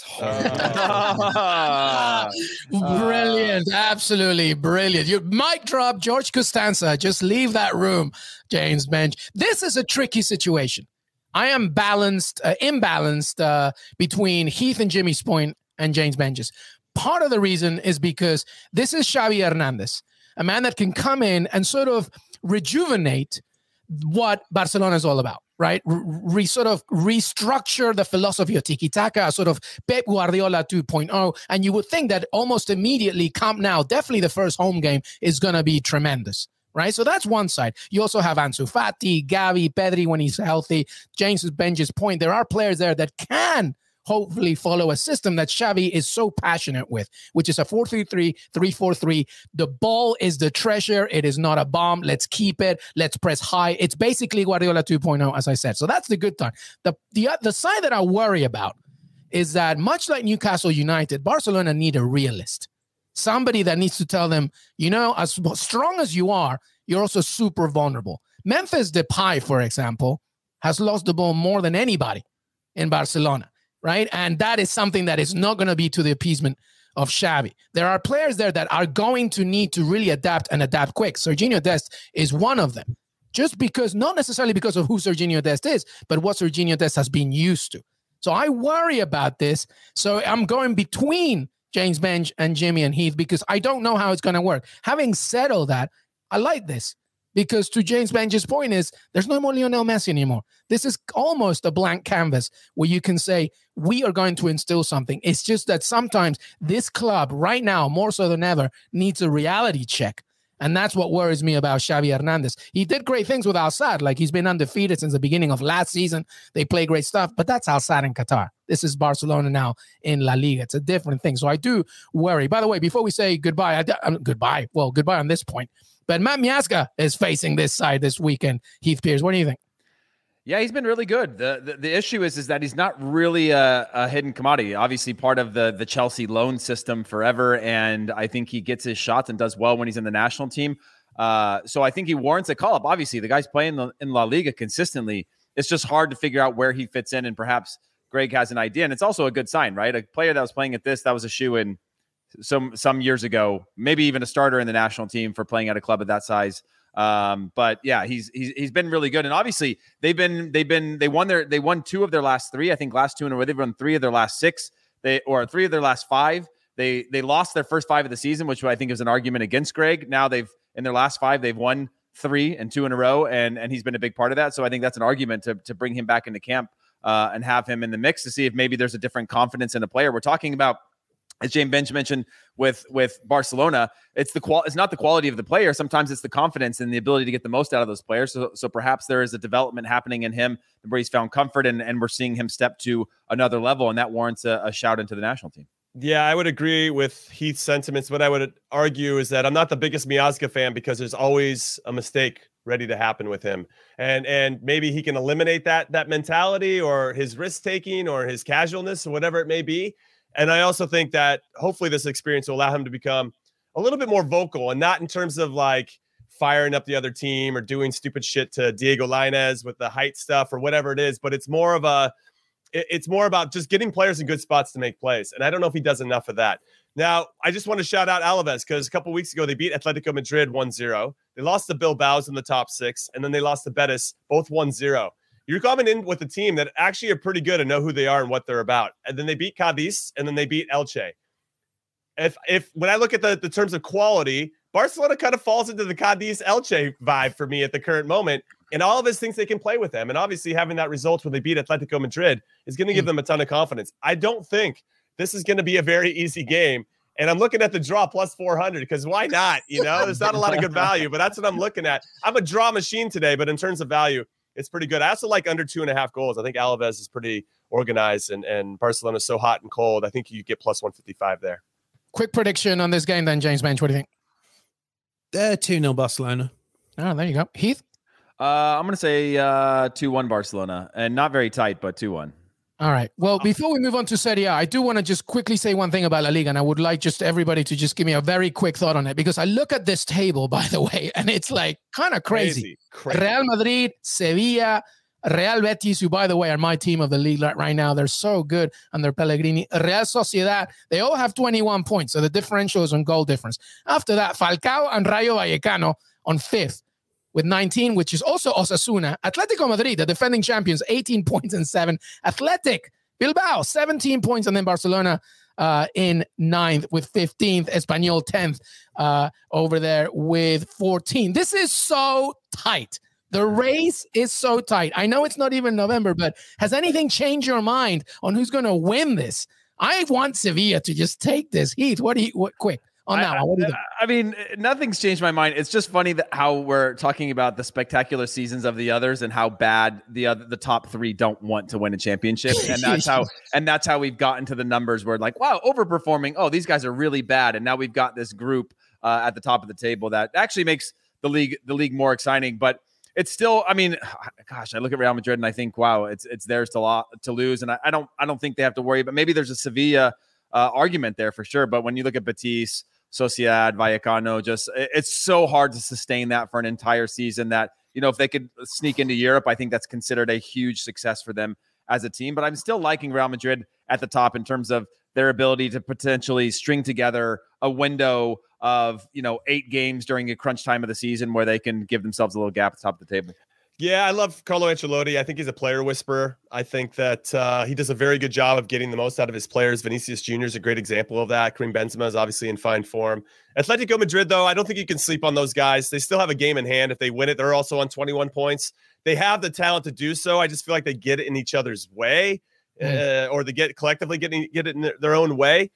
horrible. Brilliant. Absolutely brilliant. You mic drop George Costanza. Just leave that room, James Bench. This is a tricky situation. I am imbalanced between Heath and Jimmy's point and James Bench's. Part of the reason is because this is Xavi Hernandez, a man that can come in and sort of rejuvenate what Barcelona is all about, right? Sort of restructure the philosophy of tiki-taka, sort of Pep Guardiola 2.0. And you would think that almost immediately Camp Nou, definitely the first home game, is going to be tremendous, right? So that's one side. You also have Ansu Fati, Gavi, Pedri when he's healthy. James Bench's point, there are players there that can hopefully follow a system that Xavi is so passionate with, which is a 4-3-3, 3-4-3. The ball is the treasure. It is not a bomb. Let's keep it. Let's press high. It's basically Guardiola 2.0, as I said. So that's the good time. The side that I worry about is that much like Newcastle United, Barcelona need a realist. Somebody that needs to tell them, as strong as you are, you're also super vulnerable. Memphis Depay, for example, has lost the ball more than anybody in Barcelona. Right. And that is something that is not going to be to the appeasement of Xavi. There are players there that are going to need to really adapt and adapt quick. Serginho Dest is one of them. Just because, not necessarily because of who Serginho Dest is, but what Serginho Dest has been used to. So I worry about this. So I'm going between James Bench and Jimmy and Heath because I don't know how it's going to work. Having said all that, I like this. Because to James Bench's point is, there's no more Lionel Messi anymore. This is almost a blank canvas where you can say, we are going to instill something. It's just that sometimes this club right now, more so than ever, needs a reality check. And that's what worries me about Xavi Hernandez. He did great things with Al Sadd. Like he's been undefeated since the beginning of last season. They play great stuff, but that's Al Sadd in Qatar. This is Barcelona now in La Liga. It's a different thing. So I do worry. By the way, before we say goodbye, goodbye on this point, but Matt Miazga is facing this side this weekend. Heath Pearce, what do you think? Yeah, he's been really good. The issue is that he's not really a hidden commodity. Obviously, part of the Chelsea loan system forever, and I think he gets his shots and does well when he's in the national team. So I think he warrants a call-up. Obviously, the guy's playing in La Liga consistently. It's just hard to figure out where he fits in, and perhaps Greg has an idea. And it's also a good sign, right? A player that was playing at that was a shoe-in some years ago, maybe even a starter in the national team for playing at a club of that size. But yeah, he's been really good. And obviously they won 2 of their last 3, I think last 2 in a row. They've won 3 of their last 6, 3 of their last 5. They lost their first 5 of the season, which I think is an argument against Greg. Now in their last 5, they've won 3 and 2 in a row. And he's been a big part of that. So I think that's an argument to bring him back into camp, and have him in the mix to see if maybe there's a different confidence in a player. We're talking about, as James Bench mentioned with Barcelona, it's not the quality of the player. Sometimes it's the confidence and the ability to get the most out of those players. So perhaps there is a development happening in him where he's found comfort, and we're seeing him step to another level, and that warrants a shout into the national team. Yeah, I would agree with Heath's sentiments. What I would argue is that I'm not the biggest Miazga fan because there's always a mistake ready to happen with him. And maybe he can eliminate that mentality or his risk taking or his casualness or whatever it may be. And I also think that hopefully this experience will allow him to become a little bit more vocal, and not in terms of like firing up the other team or doing stupid shit to Diego Lainez with the height stuff or whatever it is. But it's more about just getting players in good spots to make plays. And I don't know if he does enough of that. Now, I just want to shout out Alaves because a couple weeks ago, they beat Atletico Madrid 1-0. They lost to Bilbao's in the top 6, and then they lost to Betis, both 1-0. You're coming in with a team that actually are pretty good and know who they are and what they're about. And then they beat Cadiz, and then they beat Elche. If when I look at the terms of quality, Barcelona kind of falls into the Cadiz Elche vibe for me at the current moment. And all of us thinks they can play with them. And obviously having that result when they beat Atletico Madrid is going to give them a ton of confidence. I don't think this is going to be a very easy game. And I'm looking at the draw plus 400 because why not? There's not a lot of good value, but that's what I'm looking at. I'm a draw machine today, but in terms of value, it's pretty good. I also like under 2.5 goals. I think Alaves is pretty organized, and Barcelona is so hot and cold. I think you get plus 155 there. Quick prediction on this game then, James Bench. What do you think? 2-0 Barcelona. Oh, there you go. Heath? I'm going to say 2-1 Barcelona, and not very tight, but 2-1. All right. Well, before we move on to Serie A, I do want to just quickly say one thing about La Liga, and I would like just everybody to just give me a very quick thought on it, because I look at this table, by the way, and it's like kind of crazy. Real Madrid, Sevilla, Real Betis, who, by the way, are my team of the league right now. They're so good under Pellegrini. Real Sociedad, they all have 21 points, so the differential is on goal difference. After that, Falcao and Rayo Vallecano on 5th. With 19, which is also Osasuna. Atletico Madrid, the defending champions, 18 points and 7. Athletic Bilbao, 17 points, and then Barcelona in 9th with 15th. Espanyol 10th over there with 14. This is so tight. The race is so tight. I know it's not even November, but has anything changed your mind on who's going to win this? I want Sevilla to just take this. Heath, what quick? On that one. I mean, nothing's changed my mind. It's just funny that how we're talking about the spectacular seasons of the others and how bad the top 3 don't want to win a championship, and that's how we've gotten to the numbers where like, wow, overperforming. Oh, these guys are really bad, and now we've got this group at the top of the table that actually makes the league more exciting. But it's still, I mean, gosh, I look at Real Madrid and I think, wow, it's theirs to lose, and I don't think they have to worry. But maybe there's a Sevilla argument there for sure. But when you look at Betis, Sociedad, Vallecano, it's so hard to sustain that for an entire season that, you know, if they could sneak into Europe, I think that's considered a huge success for them as a team. But I'm still liking Real Madrid at the top in terms of their ability to potentially string together a window of, 8 games during a crunch time of the season where they can give themselves a little gap at the top of the table. Yeah, I love Carlo Ancelotti. I think he's a player whisperer. I think that he does a very good job of getting the most out of his players. Vinicius Jr. is a great example of that. Karim Benzema is obviously in fine form. Atletico Madrid, though, I don't think you can sleep on those guys. They still have a game in hand. If they win it, they're also on 21 points. They have the talent to do so. I just feel like they get it in each other's way, or they get it in their own way.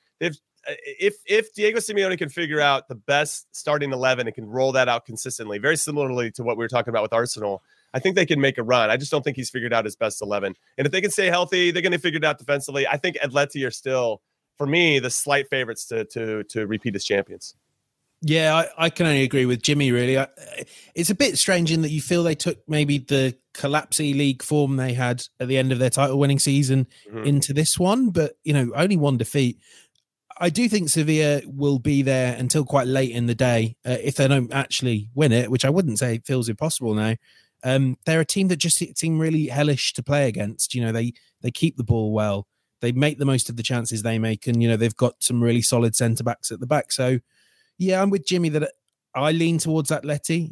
If Diego Simeone can figure out the best starting 11 and can roll that out consistently, very similarly to what we were talking about with Arsenal, I think they can make a run. I just don't think he's figured out his best 11. And if they can stay healthy, they're going to figure it out defensively. I think Atleti are still, for me, the slight favorites to repeat as champions. Yeah, I can only agree with Jimmy, really. It's a bit strange in that you feel they took maybe the collapsy league form they had at the end of their title-winning season into this one, but, only one defeat. I do think Sevilla will be there until quite late in the day if they don't actually win it, which I wouldn't say feels impossible now. They're a team that just seem really hellish to play against. They keep the ball well. They make the most of the chances they make. And, they've got some really solid centre-backs at the back. So, yeah, I'm with Jimmy that I lean towards Atleti.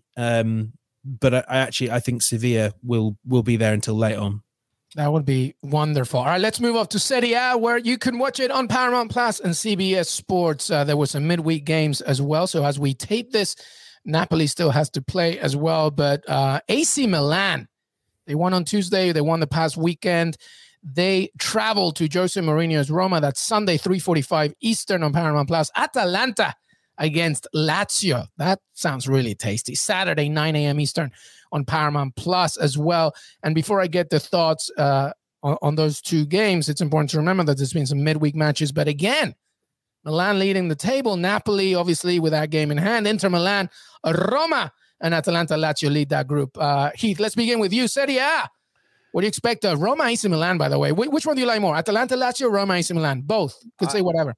But I think Sevilla will be there until late on. That would be wonderful. All right, let's move off to Serie A, where you can watch it on Paramount Plus and CBS Sports. There were some midweek games as well. So as we tape this, Napoli still has to play as well. But AC Milan, they won on Tuesday. They won the past weekend. They travel to Jose Mourinho's Roma. That's Sunday, 3:45 Eastern on Paramount Plus. Atalanta against Lazio. That sounds really tasty. Saturday, 9 a.m. Eastern on Paramount Plus as well. And before I get the thoughts on those two games, it's important to remember that there's been some midweek matches. But again, Milan leading the table. Napoli, obviously, with that game in hand. Inter Milan, Roma, and Atalanta, Lazio lead that group. Heath, let's begin with you. Serie A. What do you expect? Roma, AC Milan, by the way. Which one do you like more? Atalanta, Lazio, Roma, AC Milan? Both. Could say whatever.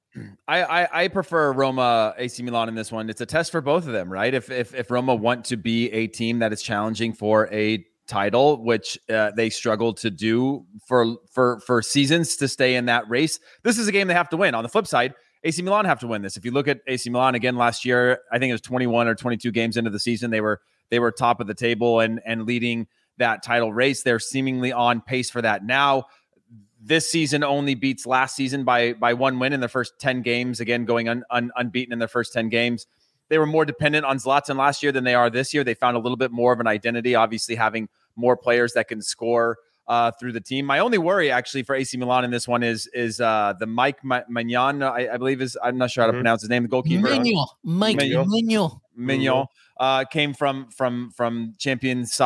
I prefer Roma, AC Milan in this one. It's a test for both of them, right? If Roma want to be a team that is challenging for a title, which they struggled to do for seasons to stay in that race, this is a game they have to win. On the flip side, AC Milan have to win this. If you look at AC Milan again last year, I think it was 21 or 22 games into the season, they were top of the table and leading that title race. They're seemingly on pace for that now. This season only beats last season by one win in the first 10 games, again going unbeaten in their first 10 games. They were more dependent on Zlatan last year than they are this year. They found a little bit more of an identity, obviously having more players that can score through the team. My only worry actually for AC Milan in this one is the Mike Maignan, I believe I'm not sure how to pronounce his name, the goalkeeper. Maignan. Came from champions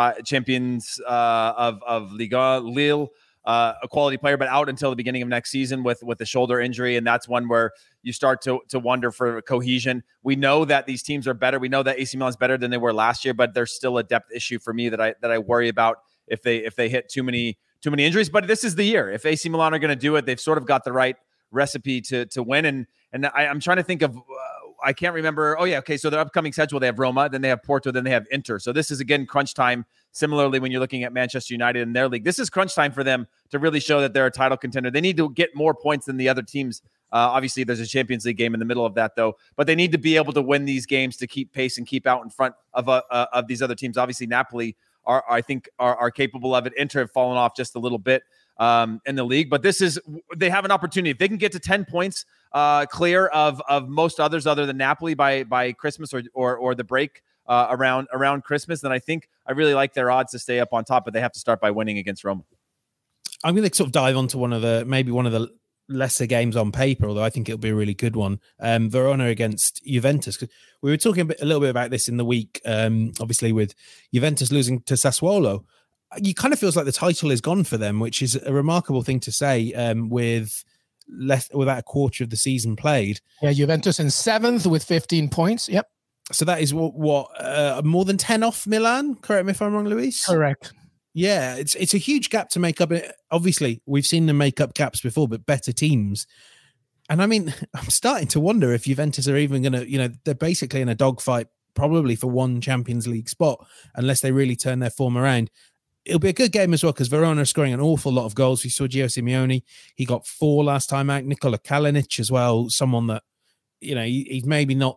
of Liga, Lille, a quality player, but out until the beginning of next season with the shoulder injury, and that's one where you start to wonder for cohesion. We know that these teams are better. We know that AC Milan is better than they were last year, but there's still a depth issue for me that I worry about if they hit too many too many injuries. But this is the year. If AC Milan are going to do it, they've sort of got the right recipe to win. And I'm trying to think of I can't remember. Oh yeah, okay. So their upcoming schedule, they have Roma, then they have Porto, then they have Inter. So this is again crunch time. Similarly, when you're looking at Manchester United in their league, this is crunch time for them to really show that they're a title contender. They need to get more points than the other teams. Obviously, there's a Champions League game in the middle of that, though. But they need to be able to win these games to keep pace and keep out in front of these other teams. Obviously, Napoli are capable of it. Inter have fallen off just a little bit in the league, but they have an opportunity. If they can get to 10 points clear of most others other than Napoli by Christmas or the break around Christmas, then I think I really like their odds to stay up on top, but they have to start by winning against Roma. I'm going to sort of dive onto one of the lesser games on paper, although I think it'll be a really good one. Verona against Juventus. We were talking a little bit about this in the week, obviously with Juventus losing to Sassuolo. It kind of feels like the title is gone for them, which is a remarkable thing to say without a quarter of the season played. Yeah, Juventus in 7th with 15 points. Yep. So that is what more than 10 off Milan? Correct me if I'm wrong, Luis? Correct. Yeah, it's a huge gap to make up. Obviously, we've seen them make up gaps before, but better teams. And I mean, I'm starting to wonder if Juventus are even going to, they're basically in a dogfight probably for one Champions League spot, unless they really turn their form around. It'll be a good game as well because Verona are scoring an awful lot of goals. We saw Gio Simeone. He got 4 last time out. Nikola Kalinic as well, someone that, he's maybe not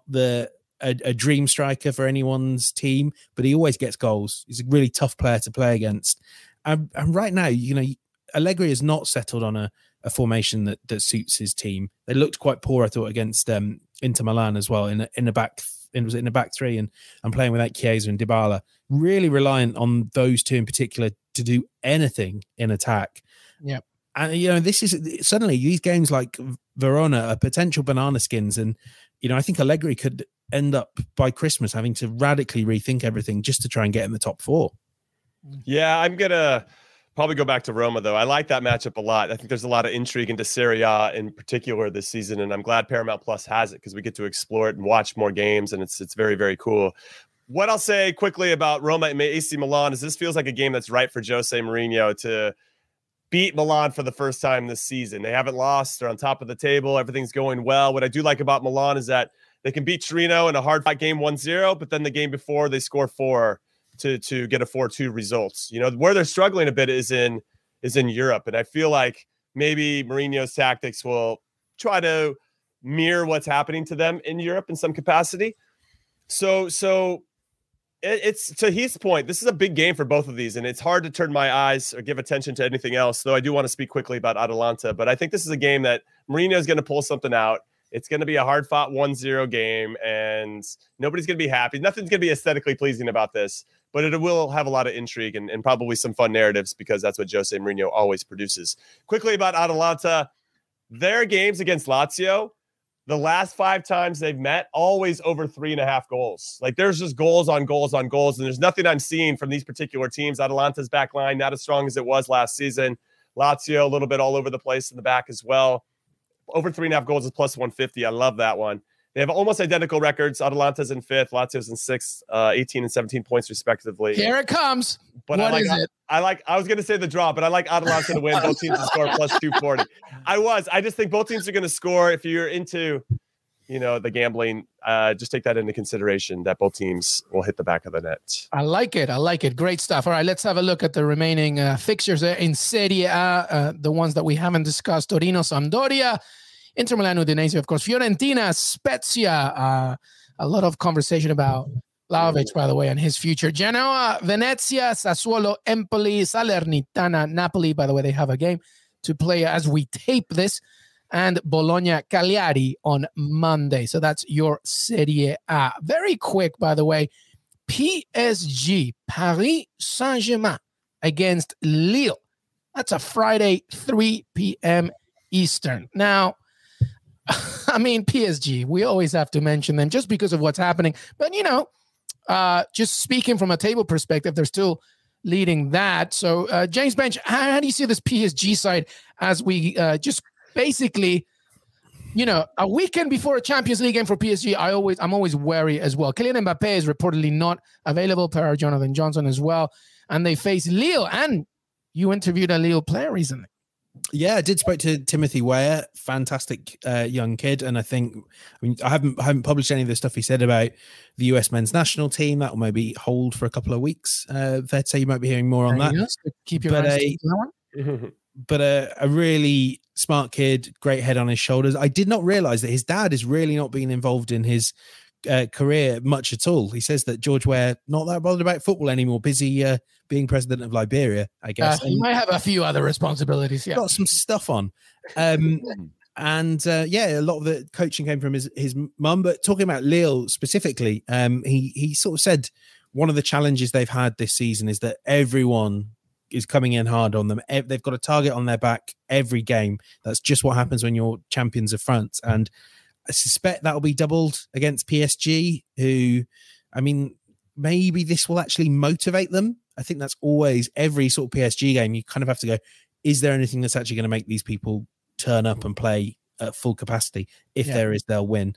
a dream striker for anyone's team, but he always gets goals. He's a really tough player to play against. And right now, Allegri has not settled on a formation that suits his team. They looked quite poor, I thought, against Inter Milan as well in a back three and playing without Chiesa and Dybala. Really reliant on those two in particular to do anything in attack. Yeah. And, this is suddenly these games like Verona are potential banana skins. And, I think Allegri could end up by Christmas having to radically rethink everything just to try and get in the top 4. Yeah, I'm going to probably go back to Roma, though. I like that matchup a lot. I think there's a lot of intrigue into Serie A in particular this season, and I'm glad Paramount Plus has it because we get to explore it and watch more games, and it's very, very cool. What I'll say quickly about Roma and AC Milan is this feels like a game that's right for Jose Mourinho to beat Milan for the first time this season. They haven't lost. They're on top of the table. Everything's going well. What I do like about Milan is that they can beat Torino in a hard-fought game 1-0, but then the game before they score 4 to get a 4-2 results. Where they're struggling a bit is in Europe, and I feel like maybe Mourinho's tactics will try to mirror what's happening to them in Europe in some capacity. So it's to Heath's point, this is a big game for both of these, and it's hard to turn my eyes or give attention to anything else, though I do want to speak quickly about Atalanta. But I think this is a game that Mourinho is going to pull something out. It's going to be a hard-fought 1-0 game, and nobody's going to be happy. Nothing's going to be aesthetically pleasing about this, but it will have a lot of intrigue and probably some fun narratives because that's what Jose Mourinho always produces. Quickly about Atalanta, their games against Lazio, the last 5 times they've met, always over 3.5 goals. Like there's just goals on goals on goals, and there's nothing I'm seeing from these particular teams. Atalanta's back line, not as strong as it was last season. Lazio, a little bit all over the place in the back as well. Over 3.5 goals is plus 150. I love that one. They have almost identical records. Atalanta's in 5th, Lazio's in 6th, 18 and 17 points respectively. Here it comes. But what is it? I was going to say the draw, but I like Atalanta to win. Both teams to score plus 240. I just think both teams are going to score. If you're into, the gambling, just take that into consideration that both teams will hit the back of the net. I like it. Great stuff. All right, let's have a look at the remaining fixtures in Serie A, the ones that we haven't discussed. Torino, Sampdoria, Inter Milan, Udinese, of course, Fiorentina, Spezia. A lot of conversation about Vlahovic, by the way, and his future. Genoa, Venezia, Sassuolo, Empoli, Salernitana, Napoli. By the way, they have a game to play as we tape this. And Bologna, Cagliari on Monday. So that's your Serie A. Very quick, by the way. PSG, Paris Saint-Germain against Lille. That's a Friday, 3 p.m. Eastern. Now, I mean, PSG, we always have to mention them just because of what's happening. But, just speaking from a table perspective, they're still leading that. So, James Bench, how do you see this PSG side as we just basically, a weekend before a Champions League game for PSG, I'm always wary as well. Kylian Mbappé is reportedly not available per Jonathan Johnson as well. And they face Lille and you interviewed a Lille player recently. Yeah, I did spoke to Timothy Weah, fantastic young kid, and I haven't published any of the stuff he said about the US men's national team. That will maybe hold for a couple of weeks. Fair to say you might be hearing more on that. Yes, keep your eyes on that one. But a really smart kid, great head on his shoulders. I did not realize that his dad is really not being involved in his career much at all. He says that George Weah not that bothered about football anymore, busy being president of Liberia, I guess. He might have a few other responsibilities. Yeah, got some stuff on. And a lot of the coaching came from his mum. But talking about Lille specifically, he sort of said one of the challenges they've had this season is that everyone is coming in hard on them. They've got a target on their back every game. That's just what happens when you're champions of France. And I suspect that'll be doubled against PSG, who, I mean, maybe this will actually motivate them. I think that's always every sort of PSG game. You kind of have to go, is there anything that's actually going to make these people turn up and play at full capacity? If there is, they'll win.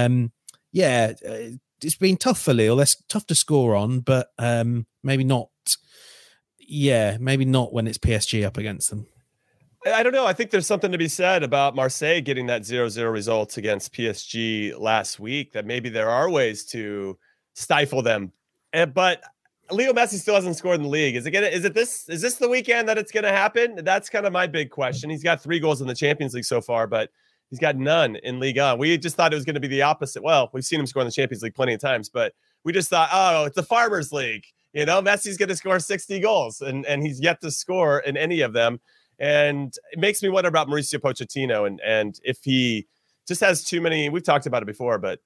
It's been tough for Lille. That's tough to score on, but maybe not. Yeah, maybe not when it's PSG up against them. I don't know. I think there's something to be said about Marseille getting that 0-0 results against PSG last week, that maybe there are ways to stifle them. But Leo Messi still hasn't scored in the league. Is this the weekend that it's going to happen? That's kind of my big question. He's got 3 goals in the Champions League so far, but he's got none in Ligue 1. We just thought it was going to be the opposite. Well, we've seen him score in the Champions League plenty of times, but we just thought, oh, it's the Farmers League. You know, Messi's going to score 60 goals, and he's yet to score in any of them. And it makes me wonder about Mauricio Pochettino and if he just has too many. We've talked about it before, but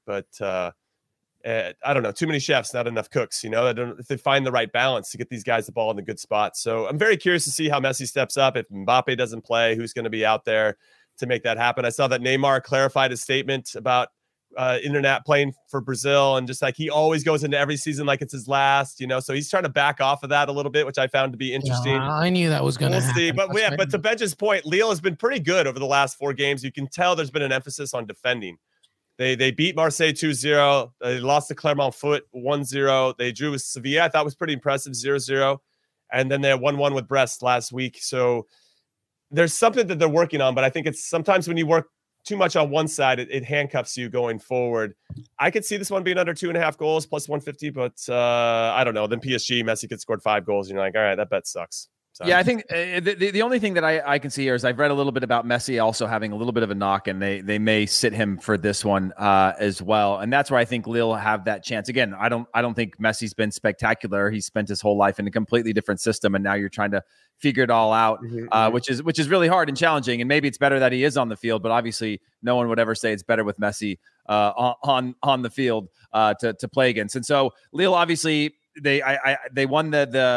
I don't know, too many chefs, not enough cooks. You know, I don't know if they find the right balance to get these guys the ball in the good spots. So I'm very curious to see how Messi steps up. If Mbappe doesn't play, who's going to be out there to make that happen? I saw that Neymar clarified his statement about internet playing for Brazil, and just like he always goes into every season like it's his last, you know, so he's trying to back off of that a little bit, which I found to be interesting. I knew that was going to happen. See, but to Benj's point, Lille has been pretty good over the last 4 games. You can tell there's been an emphasis on defending. They beat Marseille 2-0. They lost to Clermont Foot 1-0. They drew with Sevilla. I thought was pretty impressive, 0-0. And then they had 1-1 with Brest last week. So there's something that they're working on, but I think it's sometimes when you work too much on one side, it handcuffs you going forward. I could see this one being under 2.5 goals plus 150, but I don't know. Then PSG, Messi could score 5 goals. And you're like, all right, that bet sucks. So. Yeah, I think the only thing that I can see here is I've read a little bit about Messi also having a little bit of a knock, and they may sit him for this one as well. And that's where I think Lille have that chance. Again, I don't think Messi's been spectacular. He's spent his whole life in a completely different system, and now you're trying to figure it all out, which is really hard and challenging. And maybe it's better that he is on the field, but obviously no one would ever say it's better with Messi on the field to play against. And so Lille, obviously, they won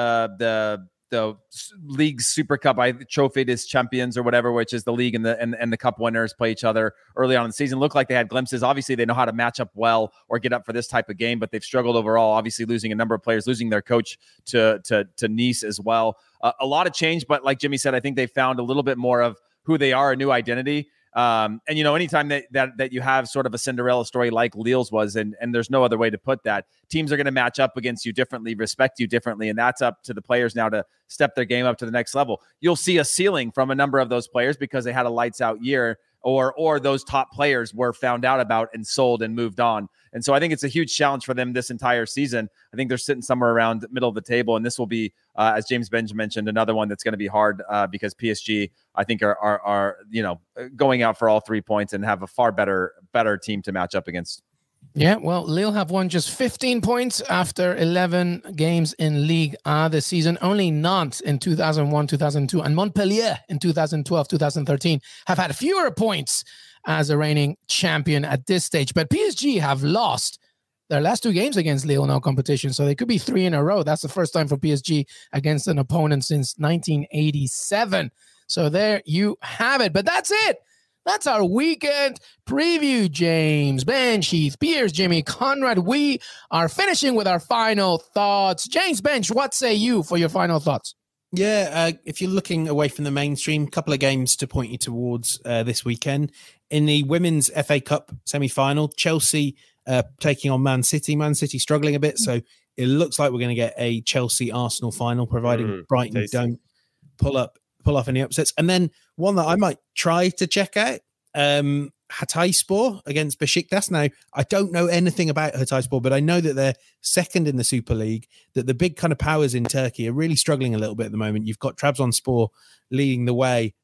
the league's Super Cup trophy as champions or whatever, which is the league and the cup winners play each other early on in the season. Looked like they had glimpses. Obviously, they know how to match up well or get up for this type of game, but they've struggled overall. Obviously, losing a number of players, losing their coach to Nice as well. A lot of change, but like Jimmy said, I think they found a little bit more of who they are, a new identity. And you know, anytime that you have sort of a Cinderella story like Lille's was, and there's no other way to put that, teams are going to match up against you differently, respect you differently, and that's up to the players now to step their game up to the next level. You'll see a ceiling from a number of those players because they had a lights out year, or those top players were found out about and sold and moved on. And so I think it's a huge challenge for them this entire season. I think they're sitting somewhere around the middle of the table, and this will be, as James Benj mentioned, another one that's going to be hard because PSG, I think, are going out for all 3 points and have a far better team to match up against. Yeah, well, Lille have won just 15 points after 11 games in Ligue 1 this season. Only Nantes in 2001, 2002, and Montpellier in 2012, 2013 have had fewer points as a reigning champion at this stage. But PSG have lost their last 2 games against Lille in all competition, so they could be 3 in a row. That's the first time for PSG against an opponent since 1987. So there you have it. But that's it. That's our weekend preview, James, Benj, Heath, Piers, Jimmy, Conrad. We are finishing with our final thoughts. James, Benj, what say you for your final thoughts? Yeah, if you're looking away from the mainstream, a couple of games to point you towards this weekend. In the Women's FA Cup semi-final, Chelsea taking on Man City. Man City struggling a bit, so it looks like we're going to get a Chelsea-Arsenal final, providing Brighton don't pull off any upsets. And then one that I might try to check out, Hatayspor against Besiktas. Now, I don't know anything about Hatayspor, but I know that they're second in the Super League, that the big kind of powers in Turkey are really struggling a little bit at the moment. You've got Trabzonspor leading the way.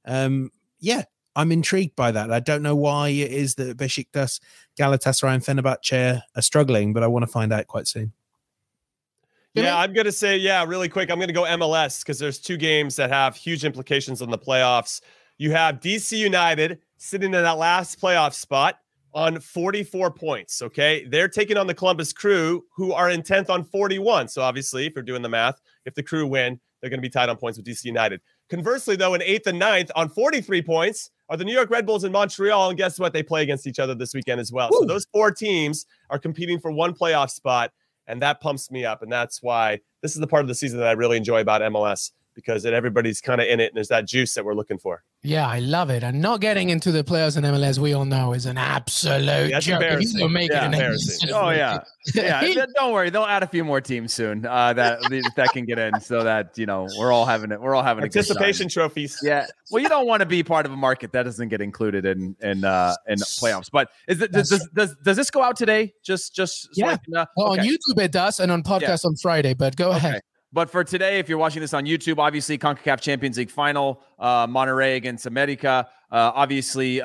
I'm intrigued by that. I don't know why it is that Besiktas, Galatasaray, and Fenerbahce are struggling, but I want to find out quite soon. Yeah, I'm going to say, really quick. I'm going to go MLS because there's two games that have huge implications on the playoffs. You have DC United sitting in that last playoff spot on 44 points, okay? They're taking on the Columbus Crew, who are in 10th on 41. So obviously, if you're doing the math, if the Crew win, they're going to be tied on points with DC United. Conversely, though, in 8th and 9th on 43 points are the New York Red Bulls in Montreal, and guess what? They play against each other this weekend as well. Woo. So those four teams are competing for one playoff spot, and that pumps me up, and that's why this is the part of the season that I really enjoy about MLS, because everybody's kind of in it, and there's that juice that we're looking for. Yeah, I love it. And not getting into the playoffs in MLS, we all know, is an absolute joke. Embarrassing. Oh, yeah. Yeah, don't worry. They'll add a few more teams soon that can get in, so that, we're all having it. We're all having anticipation trophies. Yeah. Well, you don't want to be part of a market that doesn't get included in playoffs. But does this go out today? Just yeah. On YouTube it does, and on podcast on Friday. But go ahead. But for today, if you're watching this on YouTube, obviously CONCACAF Champions League final, Monterrey against America. Obviously,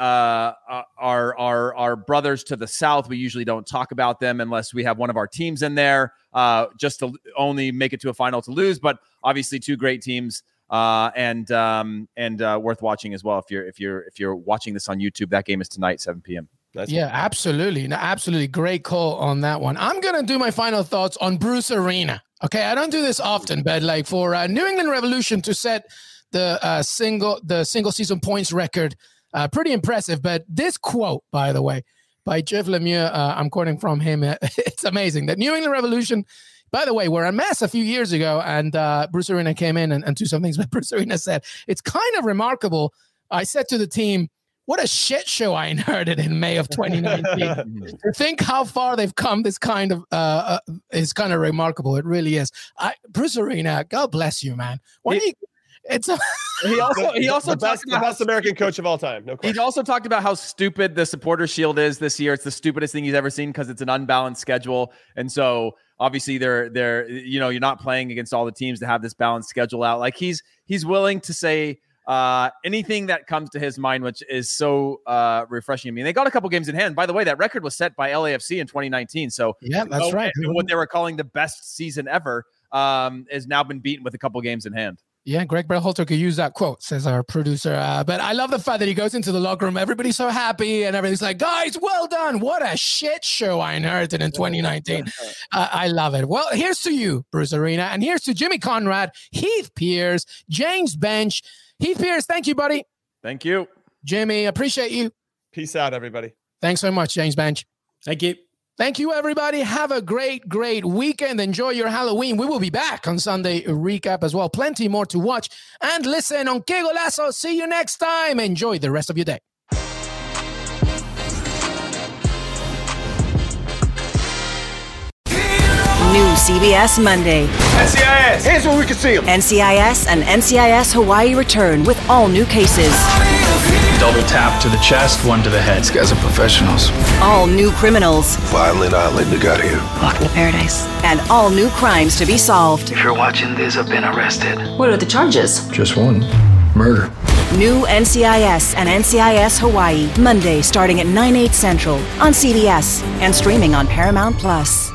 our brothers to the south, we usually don't talk about them unless we have one of our teams in there, just to only make it to a final to lose. But obviously, two great teams, and worth watching as well. If you're watching this on YouTube, that game is tonight, 7 p.m. Absolutely. No, absolutely. Great call on that one. I'm going to do my final thoughts on Bruce Arena. Okay, I don't do this often, but like for New England Revolution to set the single season points record, pretty impressive. But this quote, by the way, by Jeff Lemieux, I'm quoting from him. It's amazing. The New England Revolution, by the way, were a mess a few years ago, and Bruce Arena came in and do some things. But Bruce Arena said, it's kind of remarkable. I said to the team, what a shit show I inherited in May of 2019. To think how far they've come, this kind of is kind of remarkable. It really is. Bruce Arena, God bless you, man. He also the best American coach of all time. No question. He also talked about how stupid the Supporter Shield is this year. It's the stupidest thing he's ever seen because it's an unbalanced schedule, and so obviously they're you're not playing against all the teams that have this balanced schedule out. Like he's willing to say anything that comes to his mind, which is so refreshing. I mean, they got a couple games in hand. By the way, that record was set by LAFC in 2019. So yeah, that's right. What they were calling the best season ever has now been beaten with a couple games in hand. Yeah, Greg Berhalter could use that quote, says our producer. But I love the fact that he goes into the locker room. Everybody's so happy and everything's like, guys, well done. What a shit show I inherited in 2019. I love it. Well, here's to you, Bruce Arena. And here's to Jimmy Conrad, Heath Pearce, James Bench. Heath Pearce, thank you, buddy. Thank you. Jimmy, appreciate you. Peace out, everybody. Thanks so much, James Bench. Thank you. Thank you, everybody. Have a great, great weekend. Enjoy your Halloween. We will be back on Sunday recap as well. Plenty more to watch and listen on Que Golazo. See you next time. Enjoy the rest of your day. New CBS Monday. NCIS, here's where we can see them. NCIS and NCIS Hawaii return with all new cases. Double tap to the chest, one to the head. These guys are professionals. All new criminals. Violent island we got here. Welcome to paradise. And all new crimes to be solved. If you're watching this, I've been arrested. What are the charges? Just one. Murder. New NCIS and NCIS Hawaii. Monday starting at 9/8 Central on CBS and streaming on Paramount+.